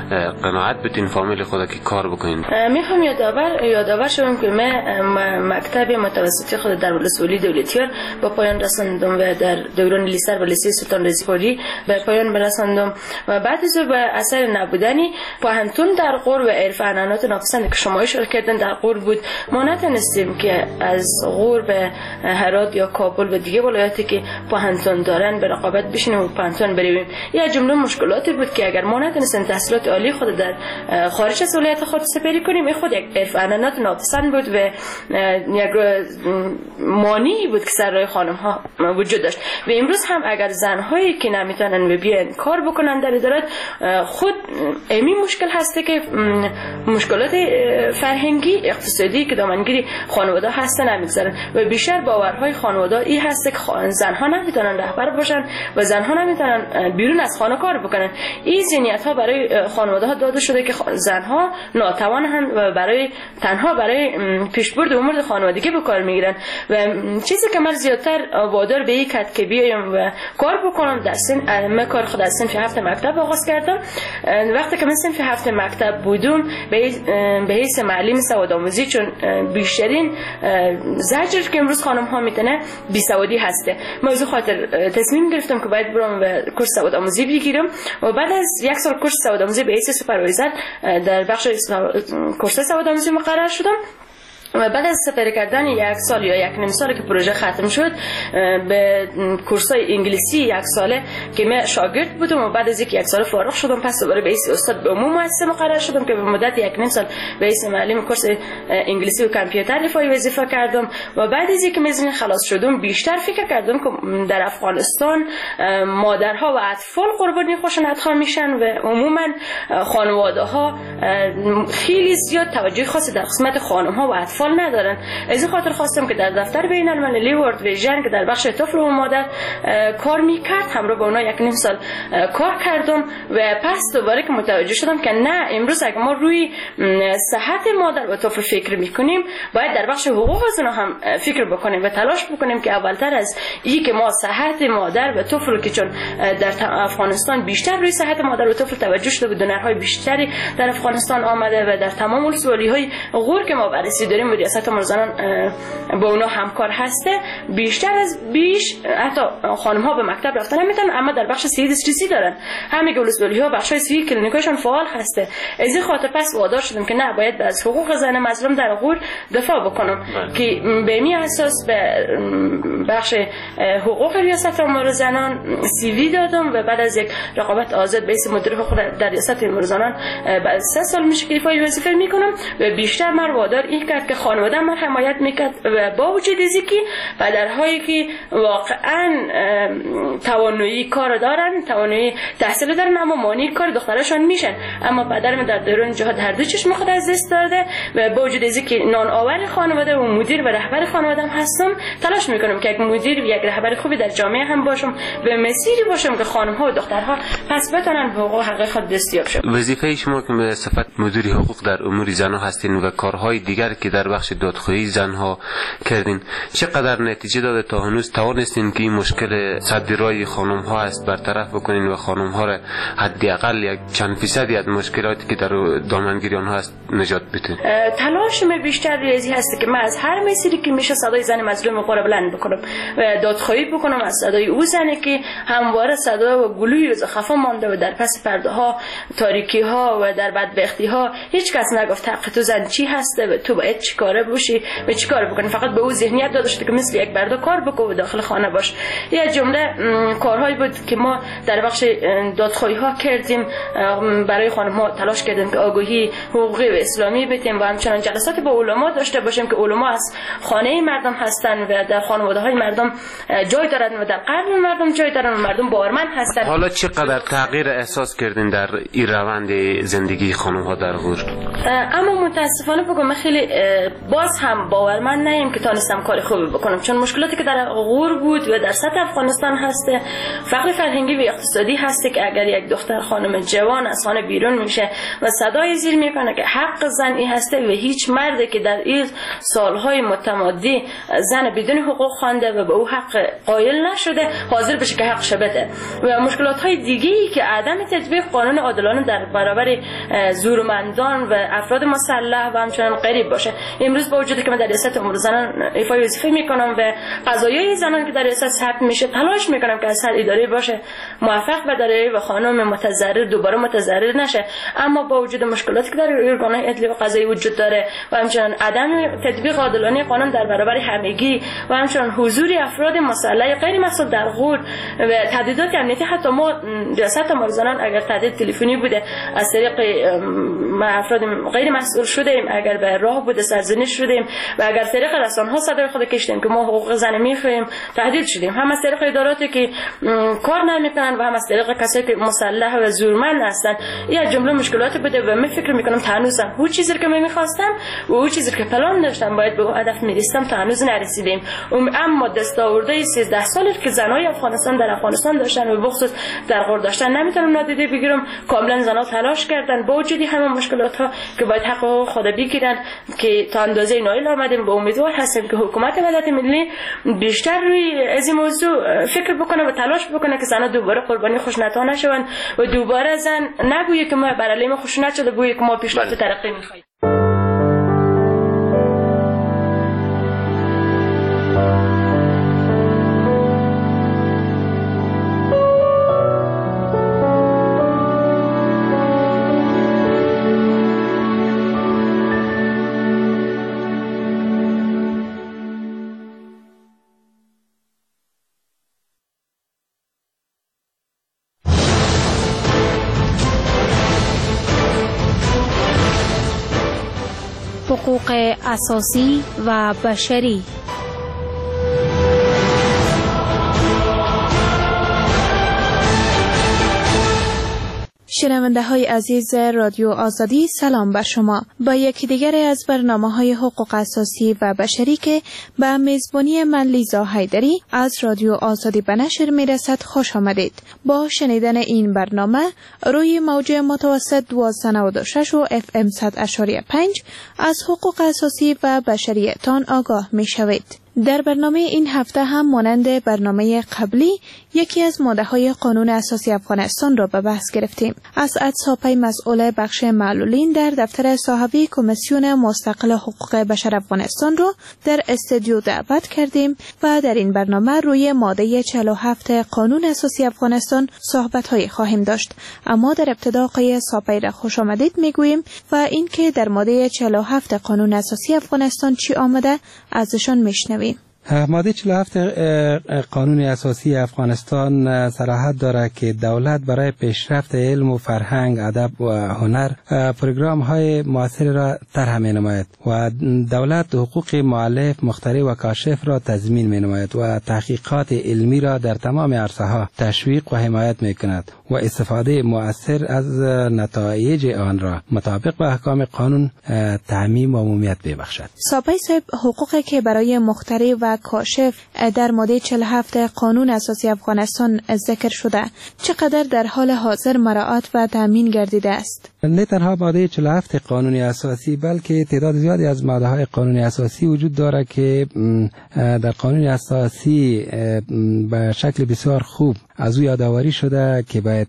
قناعت بتین فامیل خود که کار بکنین؟ میخوام یادآور یادآور شوم که من مکتب متوسطی خود در ولسوالی دولتیار با پایان رساندم و در دوران لیسر و لیسه سلطان رضایی به پایان برساندم و بعد از به اثر نبودنی پوهنتون در غور و عرف عنعنات ناپسند که شما اشاره کردن در غور بود، ما نتونستیم که از غور به هرات یا کابل و دیگه ولایاتی که پوهنتون دارن به رقابت بشینیم و پوهنتون برویم. یا جمله مشکلاتی بود که اگر ما نتونستیم تحصیلات عالی خود در خارج از ولایت خود سپری کنیم، این خود یک عرف عنعنات ناپسند بود و یک مانعی بود که سر راه خانم ها وجود داشت. و امروز هم اگر زنهایی که نمیتونن بیان کار بکنن در ادارات، خود امی مشکل هسته که مشکلات فرهنگی اقتصادی که دامنگیری خانواده هستن نمیگذارن و بیشتر باورهای خانواده ای هسته که زنها نمیتونن رهبر باشن و زنها نمیتونن بیرون از خانه کار بکنن. این ذهنیت ها برای خانواده ها داده شده که زنها ناتوانند و برای تنها برای پیشبرد امور خانوادگی به کار میگیرن. و چیزی که من زیادتر وادار به این کد که بیایم و کار بکنم در سن من کار خود از صنف هفت مکتب آغاز کردم. وقتی که من صنف هفت مکتب بودم به حیث معلم سوادآموزی، چون بیشترین زجر که امروز خانم ها میتونه بی سوادی هسته، موضوع خاطر تصمیم گرفتم که باید برم و کورس سوادآموزی بگیرم و بعد از یک سال کورس سوادآموزی به حیث سوپروایزر در بخش کورس سوادآموزی مقرر شدم. و بعد از سپری کردن یک سال یا یک نیم سال که پروژه ختم شد، به کورسای انگلیسی یک ساله که من شاگرد بودم و بعد از یک یک سال فارغ شدم، پس دوباره به حیث استاد به عموم مؤسسه مقرر شدم که به مدت یک نیم سال به حیث معلم کورس انگلیسی و کامپیوتر رفاهی وظیفه کردم. و بعد از اینکه مزین خلاص شدم بیشتر فکر کردم که در افغانستان مادرها و اطفال قربانی خشونت‌ها میشن و عموما خانواده ها خیلی زیاد توجه خاصی در قسمت خانم‌ها و اطفال ندارن. از این خاطر خواستم که در دفتر بین المللی ورلد ویژن که در بخش طفل و مادر کار میکرد همراه با اونا یک نیم سال کار کردم و پس دوباره که متوجه شدم که نه، امروز اگه ما روی صحت مادر و طفل فکر میکنیم باید در بخش حقوق زنا هم فکر بکنیم و تلاش بکنیم که اولتر از این که ما صحت مادر و طفل که چون در افغانستان بیشتر روی صحت مادر و طفل توجه شده و دونرهای بیشتری در افغانستان آمده و در تمام ولسوالی‌های غور که ما بررسی داریم ریاست امور زنان با اونا همکار هسته، بیشتر از بیش حتی خانم ها به مکتب رفتن نمیتونن، اما در بخش سید استریسی دارن. همه ولسوالی ها بخش سید کلینیکاشون فعال هسته. از این خاطر پس وادار شدم که نه، باید از حقوق زن مظلوم در غور دفاع بکنم که به می اساس به بخش حقوق ریاست امور زنان سی وی دادم و بعد از یک رقابت آزاد به اسم مدیر حقوق در ریاست امور زنان بعد سه سال میشه که ایفای وظیفه میکنم و بیشتر من وادار این کرد که خانواده من حمایت میکرد و با وجود ازی که پدرهایی که واقعا توانایی کار دارن، توانایی تحصیل دارن، اما مانع کار دخترشان میشن. اما پدرم در دوران جهاد هر دو چشم خود از دست داده و با وجود ازی که نان آور خانواده و مدیر و رهبر خانواده هم هستم، تلاش میکنم که یک مدیر و یک رهبر خوبی در جامعه هم باشم و مسیری باشم که خانم ها و دخترها پس بتونن به حقوق حقیقی خود دستیاب شن. وظیفه شما که به صفت مدیر حقوق در امور زنان هستین و کارهای دیگر که در بخش دادخواهی زنها کردین، چقدر نتیجه داده تا هنوز توانستین که این مشکل صدرای خانم ها است برطرف بکنین و خانم ها را حداقل یک چند فیصدی از مشکلاتی که در دامنگیری آنها هست نجات بدین؟ تلاش من بیشتر ریاضی هست که من از هر مسیری که میشه صدای زن مظلوم قرار بلند بکنم و دادخواهی بکنم از صدای او زنی که همواره صدا و گلوی و خفا مانده و در پس پرده ها، تاریکی ها و در بدبختی ها هیچ کس نگفت حق تو زن چی هسته و تو باید چیکاره باشی و چیکار بکنی. فقط به او ذهنیت داده شده که مثل یک برده کار بکن و داخل خانه باش. یه جمله کارهایی بود که ما در بخش دادخواهی ها کردیم، برای خانم ها تلاش کردیم که آگاهی حقوقی و اسلامی بدیم و همچنان جلسات با علما داشته باشیم که علما از خانه مردم هستن و در خانواده های مردم جای دارن و در قلب مردم جای دارن و مردم باورمند هستن. حالا چقدر تغییر احساس کردین در این روند زندگی خانم ها در غور؟ اما متاسفانه بگم خیلی باز هم باورمند نیم که تانستم کار خوبی بکنم، چون مشکلاتی که در غور بود و در سطح افغانستان هسته، فقر فرهنگی و اقتصادی هسته که اگر یک دختر خانم جوان از خانه بیرون میشه و صدای زیر میکنه که حق زن این هسته و هیچ مردی که در این سالهای متمادی زن بدون حقوق خوانده و به او حق قائل نشده حاضر بشه که حقش بده. و مشکلات های دیگه‌ای که عدم تطبیق قانون عادلانه در برابر زورمندان و افراد مسلح و همچنان غریب باشه. امروز با وجودی که من در ریاست امور زنان ایفای وظیفه میکنم و قضایای زنان که در ریاست ثبت میشه تلاش میکنم که از هر اداره باشه موفق بداره و خانم متضرر دوباره متضرر نشه. اما با وجود مشکلاتی که در ارگان‌های عدلی و قضایی وجود داره و همچنان عدم تطبیق عادلانه قانون در برابر همگی و همچنان حضور افراد مسلح غیر مسئول در غور و تهدیدات امنیتی، حتی ما ریاست امور زنان اگر تهدید تلفنی بوده از طریق افراد غیر مسئول شده ایم، اگر به راه بوده سر زنی شدیم و اگر طریق رسانه ها صدای خود کشیدیم که ما حقوق زن میخوایم تهدید شدیم، هم از طریق اداراتی که کار نمیکنن و هم از طریق کسایی که مسلح و زورمند هستن. یک جمله مشکلات بوده و من فکر میکنم تا هنوزم اون چیزی که من میخواستم و اون چیزی که پلان داشتم باید به هدف میرسیدم تا هنوز نرسیدیم. اما دستاورده سیزده سالی که زنای افغانستان در افغانستان داشتن و بخصوص در غور داشتن نمیتونم نادیده بگیرم. کاملا زنها تلاش کردن با وجود همه مشکلات ها که باید حق خود بگیرن که تا اندازه نایل آمدیم. با امیدوار هستیم که حکومت وحدت ملی بیشتر روی از این موضوع فکر بکنه و تلاش بکنه که زنها دوباره قربانی خشونت‌ها نشوند و دوباره زن نگویه که ما بر علیه خشونت شده، گویه که ما پیشرفت ترقی می‌خوایم. حقوق اساسی و بشری. شنونده های عزیز رادیو آزادی، سلام بر شما. با یکی دیگر از برنامه های حقوق اساسی و بشری که به میزبانی من لیزا حیدری از رادیو آزادی به نشر می رسد خوش آمدید. با شنیدن این برنامه روی موج متوسط دویست و نود و شش و اف ام صد و پنج از حقوق اساسی و بشریتان آگاه می شوید. در برنامه این هفته هم مانند برنامه قبلی یکی از ماده‌های قانون اساسی افغانستان را به بحث گرفتیم. از اتساپی مسئول بخش معلولین در دفتر صاحبی کمیسیون مستقل حقوق بشر افغانستان را در استودیو دعوت کردیم و در این برنامه روی ماده چهل و هفت قانون اساسی افغانستان صحبت‌های خواهیم داشت. اما در ابتدا آقای ساپی را خوش آمدید میگوییم و اینکه در ماده چهل و هفت قانون اساسی افغانستان چی آمده ازشان میشنویم. ماده چهل و هفت قانون اساسی افغانستان صلاحیت دارد که دولت برای پیشرفت علم و فرهنگ، ادب و هنر پروگرام های موثر را طرح می نماید و دولت حقوق مؤلف، مخترع و کاشف را تضمین می نماید و تحقیقات علمی را در تمام عرصه ها تشویق و حمایت می کند و استفاده مؤثر از نتایج آن را مطابق با احکام قانون تعمیم و عمومیت ببخشد. ساپی صاحب، حقوقی که برای مخترع و کاشف در ماده چهل و هفت قانون اساسی افغانستان ذکر شده چقدر در حال حاضر مراعات و تامین گردیده است؟ نه تنها ماده چهل و هفت قانون اساسی بلکه تعداد زیادی از ماده های قانون اساسی وجود دارد که در قانون اساسی به شکل بسیار خوب از او یادآوری شده که باید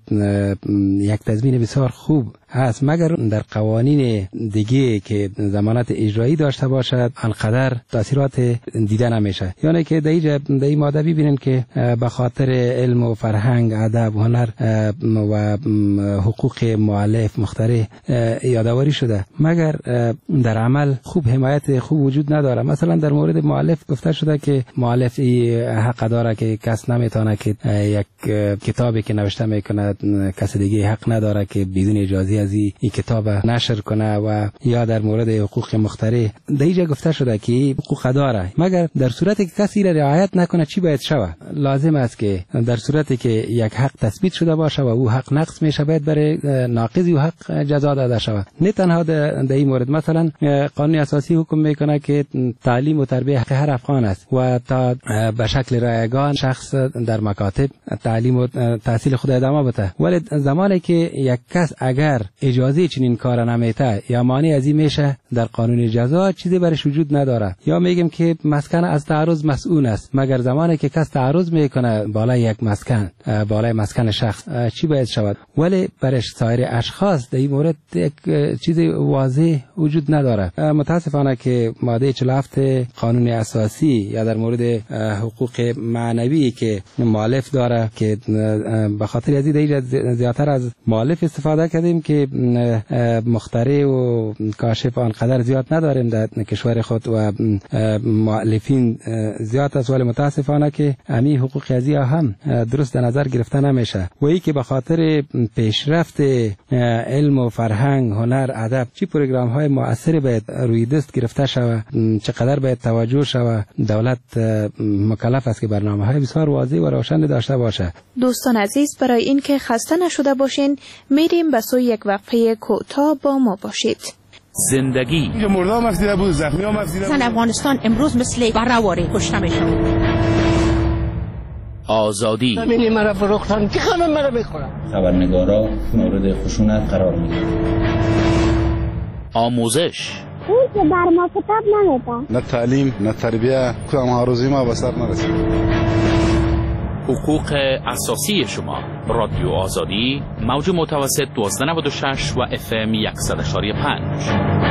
یک تضمین بسیار خوب هست، مگر در قوانین دیگه که ضمانت اجرایی داشته باشد انقدر تاثیرات دیده نمیشه. یعنی که در این ماده ببینیم که به خاطر علم و فرهنگ، ادب و هنر و حقوق مؤلف، مخترع یادآوری شده، مگر در عمل خوب حمایت خوب وجود نداره. مثلا در مورد مؤلف گفته شده که مؤلف حق داره که کس نمیتونه که یک کتابی که نوشته میکنه کس دیگه حق نداره که بدون اجازه از این کتاب نشر کنه، و یا در مورد حقوق مخترع در اینجا گفته شده که حقوق داره، مگر در صورتی که کسی را رعایت نکنه چی باید شود؟ لازم است که در صورتی که یک حق تثبیت شده باشه و او حق نقض میشه باید برای ناقض او حق جزا داده شود. نه تنها در این مورد، مثلا قانون اساسی حکم میکنه که تعلیم و تربیت حق هر افغان است و تا به شکل رایگان شخص در مکاتب تعلیم و تحصیل خود ادامه بده. ولی زمانی که یک کس اگر اجازه چنین کار نمیته یا مانع از این میشه، در قانون جزا چیزی برش وجود نداره. یا میگیم که مسکن از تعرض مسئول است، مگر زمانی که کس تعرض میکنه بالای یک مسکن، بالای مسکن شخص، چی باید شود؟ ولی برش سایر اشخاص در این مورد یک چیز واضح وجود نداره. متاسفانه که ماده چهل و هفت قانون اساسی یا در مورد حقوق معنوی که مؤلف داره که به خاطر از این زیادتر از مؤلف استفاده کردیم که که مخترع و کاشف آنقدر زیاد نداریم در کشور خود و مؤلفین زیاد است، ولی متاسفانه که امی حقوق ازی هم درست در نظر گرفته نمیشه و ای که به خاطر پیشرفت علم و فرهنگ، هنر، ادب چی پروگرام های مؤثر باید روی دست گرفته شود، چقدر باید توجه شود. دولت مکلف است که برنامه های بسیار واضح و روشن داشته باشه. دوستان عزیز، برای اینکه خسته نشده باشین میریم به سوی یک وقفه کوتاه، با ما باشید. زندگی اینجا مردم مفسیده بود، زخمی ها مفسیده بود. افغانستان امروز مثل برآوری کشته میشن. آزادی همین مرا فروختن که خانم مرا بخورن. خبرنگارا مورد خشونت قرار میگیرن. آموزش اون که بر ما کتاب نمیده، نه تعلیم نه تربیه، کدام هاروزی ما به سر نرسید. حقوق اساسی شما. رادیو آزادی، موج متوسط دوازده نود و شش و اف ام صد و یک و پنج.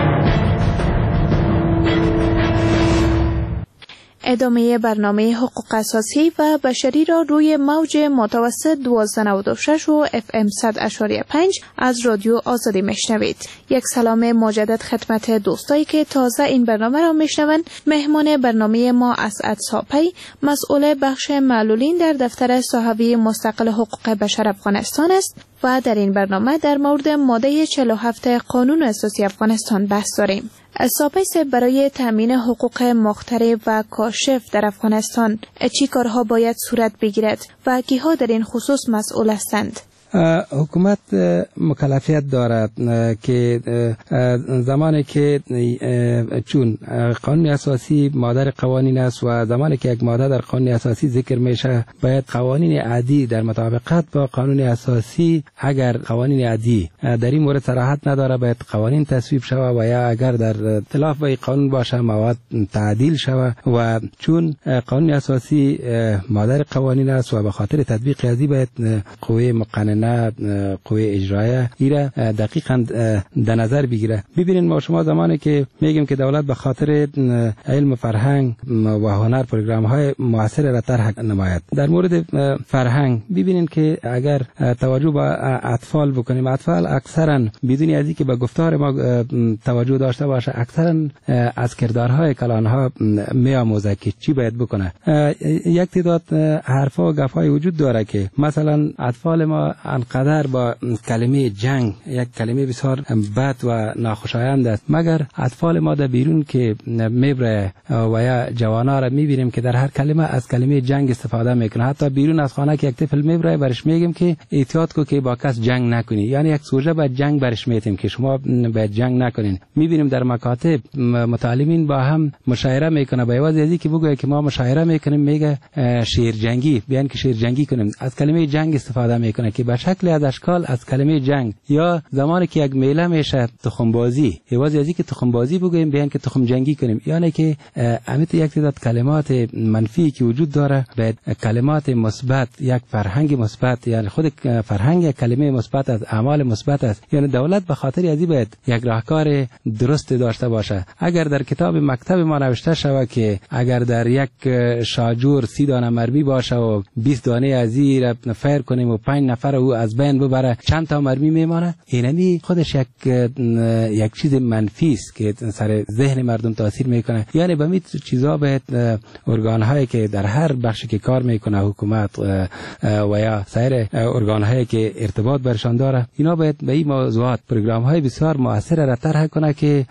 ادامه برنامه حقوق اساسی و بشری را روی موج متوسط دوازده نود و شش و اف ام صد و پنج از رادیو آزادی میشنوید. یک سلام مجدد خدمت دوستایی که تازه این برنامه را میشنوند. مهمان برنامه ما اسعد ساپی، مسئول بخش معلولین در دفتر صحوی مستقل حقوق بشر افغانستان است و در این برنامه در مورد ماده چهل و هفت قانون اساسی افغانستان بحث داریم. ساپیس، برای تامین حقوق مخترع و کاشف در افغانستان چی کارها باید صورت بگیرد و کیها در این خصوص مسئول هستند؟ حکومت مکلفیت دارد که زمانی که چون قانون اساسی مادر قوانین است و زمانی که یک ماده در قانون اساسی ذکر میشه، باید قوانین عادی در مطابقت با قانون اساسی، اگر قوانین عادی در این مورد صراحت نداره باید قوانین تصویب شود و یا اگر در اختلاف با قانون باشه مواد تعدیل شود و چون قانون اساسی مادر قوانین است و به خاطر تطبیق عادی باید قوه مقننه قوه اجرایه ایره دقیقاً در نظر بگیره. ببینید ما شما زمانی که میگیم که دولت به خاطر علم و فرهنگ و هنر پروگرام های موثر را طرح نماید. در مورد فرهنگ ببینید که اگر توجه به اطفال بکنیم، اطفال اکثرا بدون از اینکه به گفتار ما توجه داشته باشه اکثرا از کردارهای کلانها میآموزه که چی باید بکنه. یک تعداد حرفا و گپ‌های وجود داره که مثلا اطفال ما انقدر با کلمه جنگ، یک کلمه بسیار بد و ناخوشایند است، مگر اطفال ما در بیرون که میبره و یا جوانا را میبینیم که در هر کلمه از کلمه جنگ استفاده میکنه. حتی بیرون از خانه که یک طفل میبره برش میگیم که احتیاط کو که با کس جنگ نکنی، یعنی یک سوژه با جنگ برش میتیم که شما باید جنگ نکنین. میبینیم در مکاتب متعلمین با هم مشاوره میکنه، با یوازی ازی که بگه که ما مشاوره میکنیم میگه شیر جنگی، بیان که شیر جنگی کنیم، از کلمه جنگ استفاده میکنه که به شکل از اشکال از کلمه جنگ. یا زمانی که یک میله میشه تخم بازی، یوازی ازی که تخم بازی بگیم بیان که تخم جنگی کنیم، یعنی که امیت یک تعداد کلمات منفی که وجود داره باید کلمات مثبت، یک فرهنگ مثبت، یعنی خود فرهنگ کلمه مثبت از اعمال مثبت است. یعنی دولت به خاطر ازی باید یک راهکار درست داشته باشه. اگر در کتاب مکتب ما نوشته شود که اگر در یک شاجور سی دانه مرمی باشه و بیست دانه ازی را فیر کنیم و پنج نفر او از بین ببره، چند تا مرمی میمانه؟ اینمی خودش یک یک چیز منفی است که سر ذهن مردم تاثیر میکنه. یعنی به می چیزا باید ارگان هایی که در هر بخشی که کار میکنه، حکومت و یا سایر ارگان هایی که ارتباط برشان داره، اینا باید به این موضوعات پروگرام های بسیار مؤثر را طرح کنه که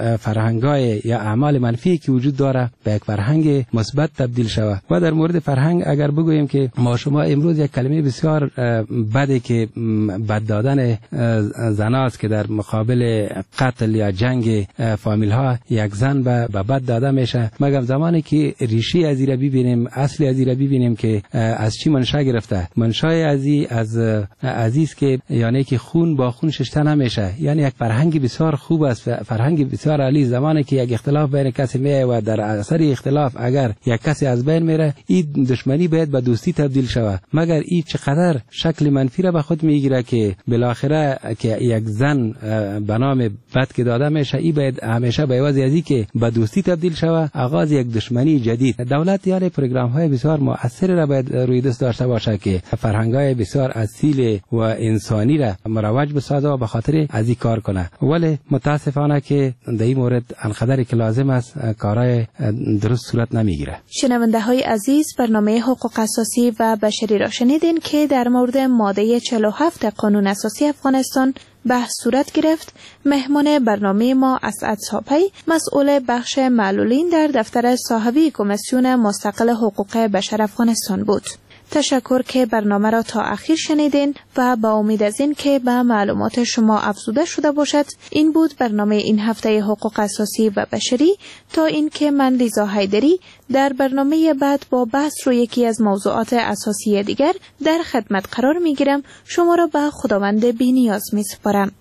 فرهنگای یا اعمال منفی که وجود داره به یک فرهنگ مثبت تبدیل شود. و در مورد فرهنگ اگر بگوییم که ما شما امروز یک کلمه بسیار بده که بد دادن زناست که در مقابل قتل یا جنگ فامیل ها یک زن به بد داده میشه، مگر زمانی که ریشه از را ببینیم، اصلی از را ببینیم که از چی منشأ گرفته. منشأ ازی از عزیز که یعنی که خون با خون شسته نمیشه، یعنی یک فرهنگ بسیار خوب است، فرهنگ بسیار عالی. زمانی که یک اختلاف بین کسی میه و در اثر اختلاف اگر یک کسی از بین میره، این دشمنی باید به دوستی تبدیل شود، مگر این چقدر شکل منفی منفی را به خود میگیره که بالاخره که یک زن به نام بد که داده میشه، این باید همیشه به عوض از که به دوستی تبدیل شوه، آغاز یک دشمنی جدید. دولت یعنی پروگرام های بسیار مؤثر را باید روی دست داشته باشه که فرهنگ های بسیار اصیل و انسانی را مروج بسازه و به خاطر از این کار کنه. ولی متاسفانه که در این مورد انقدر که لازم است کارهای درست صورت نمیگیره. شنونده های عزیز، برنامه حقوق اساسی و بشری را شنیدین که در مورد ماده چهل و هفت قانون اساسی افغانستان بحث صورت گرفت. مهمان برنامه ما اسعد صابی، مسئول بخش معلولین در دفتر صاحبی کمیسیون مستقل حقوق بشر افغانستان بود. تشکر که برنامه را تا اخیر شنیدین و با امید از این که به معلومات شما افزوده شده باشد. این بود برنامه این هفته حقوق اساسی و بشری. تا اینکه من لیزا حیدری در برنامه بعد با بحث روی یکی از موضوعات اساسی دیگر در خدمت قرار می گیرم. شما را به خداوند بی‌نیاز می سپارم.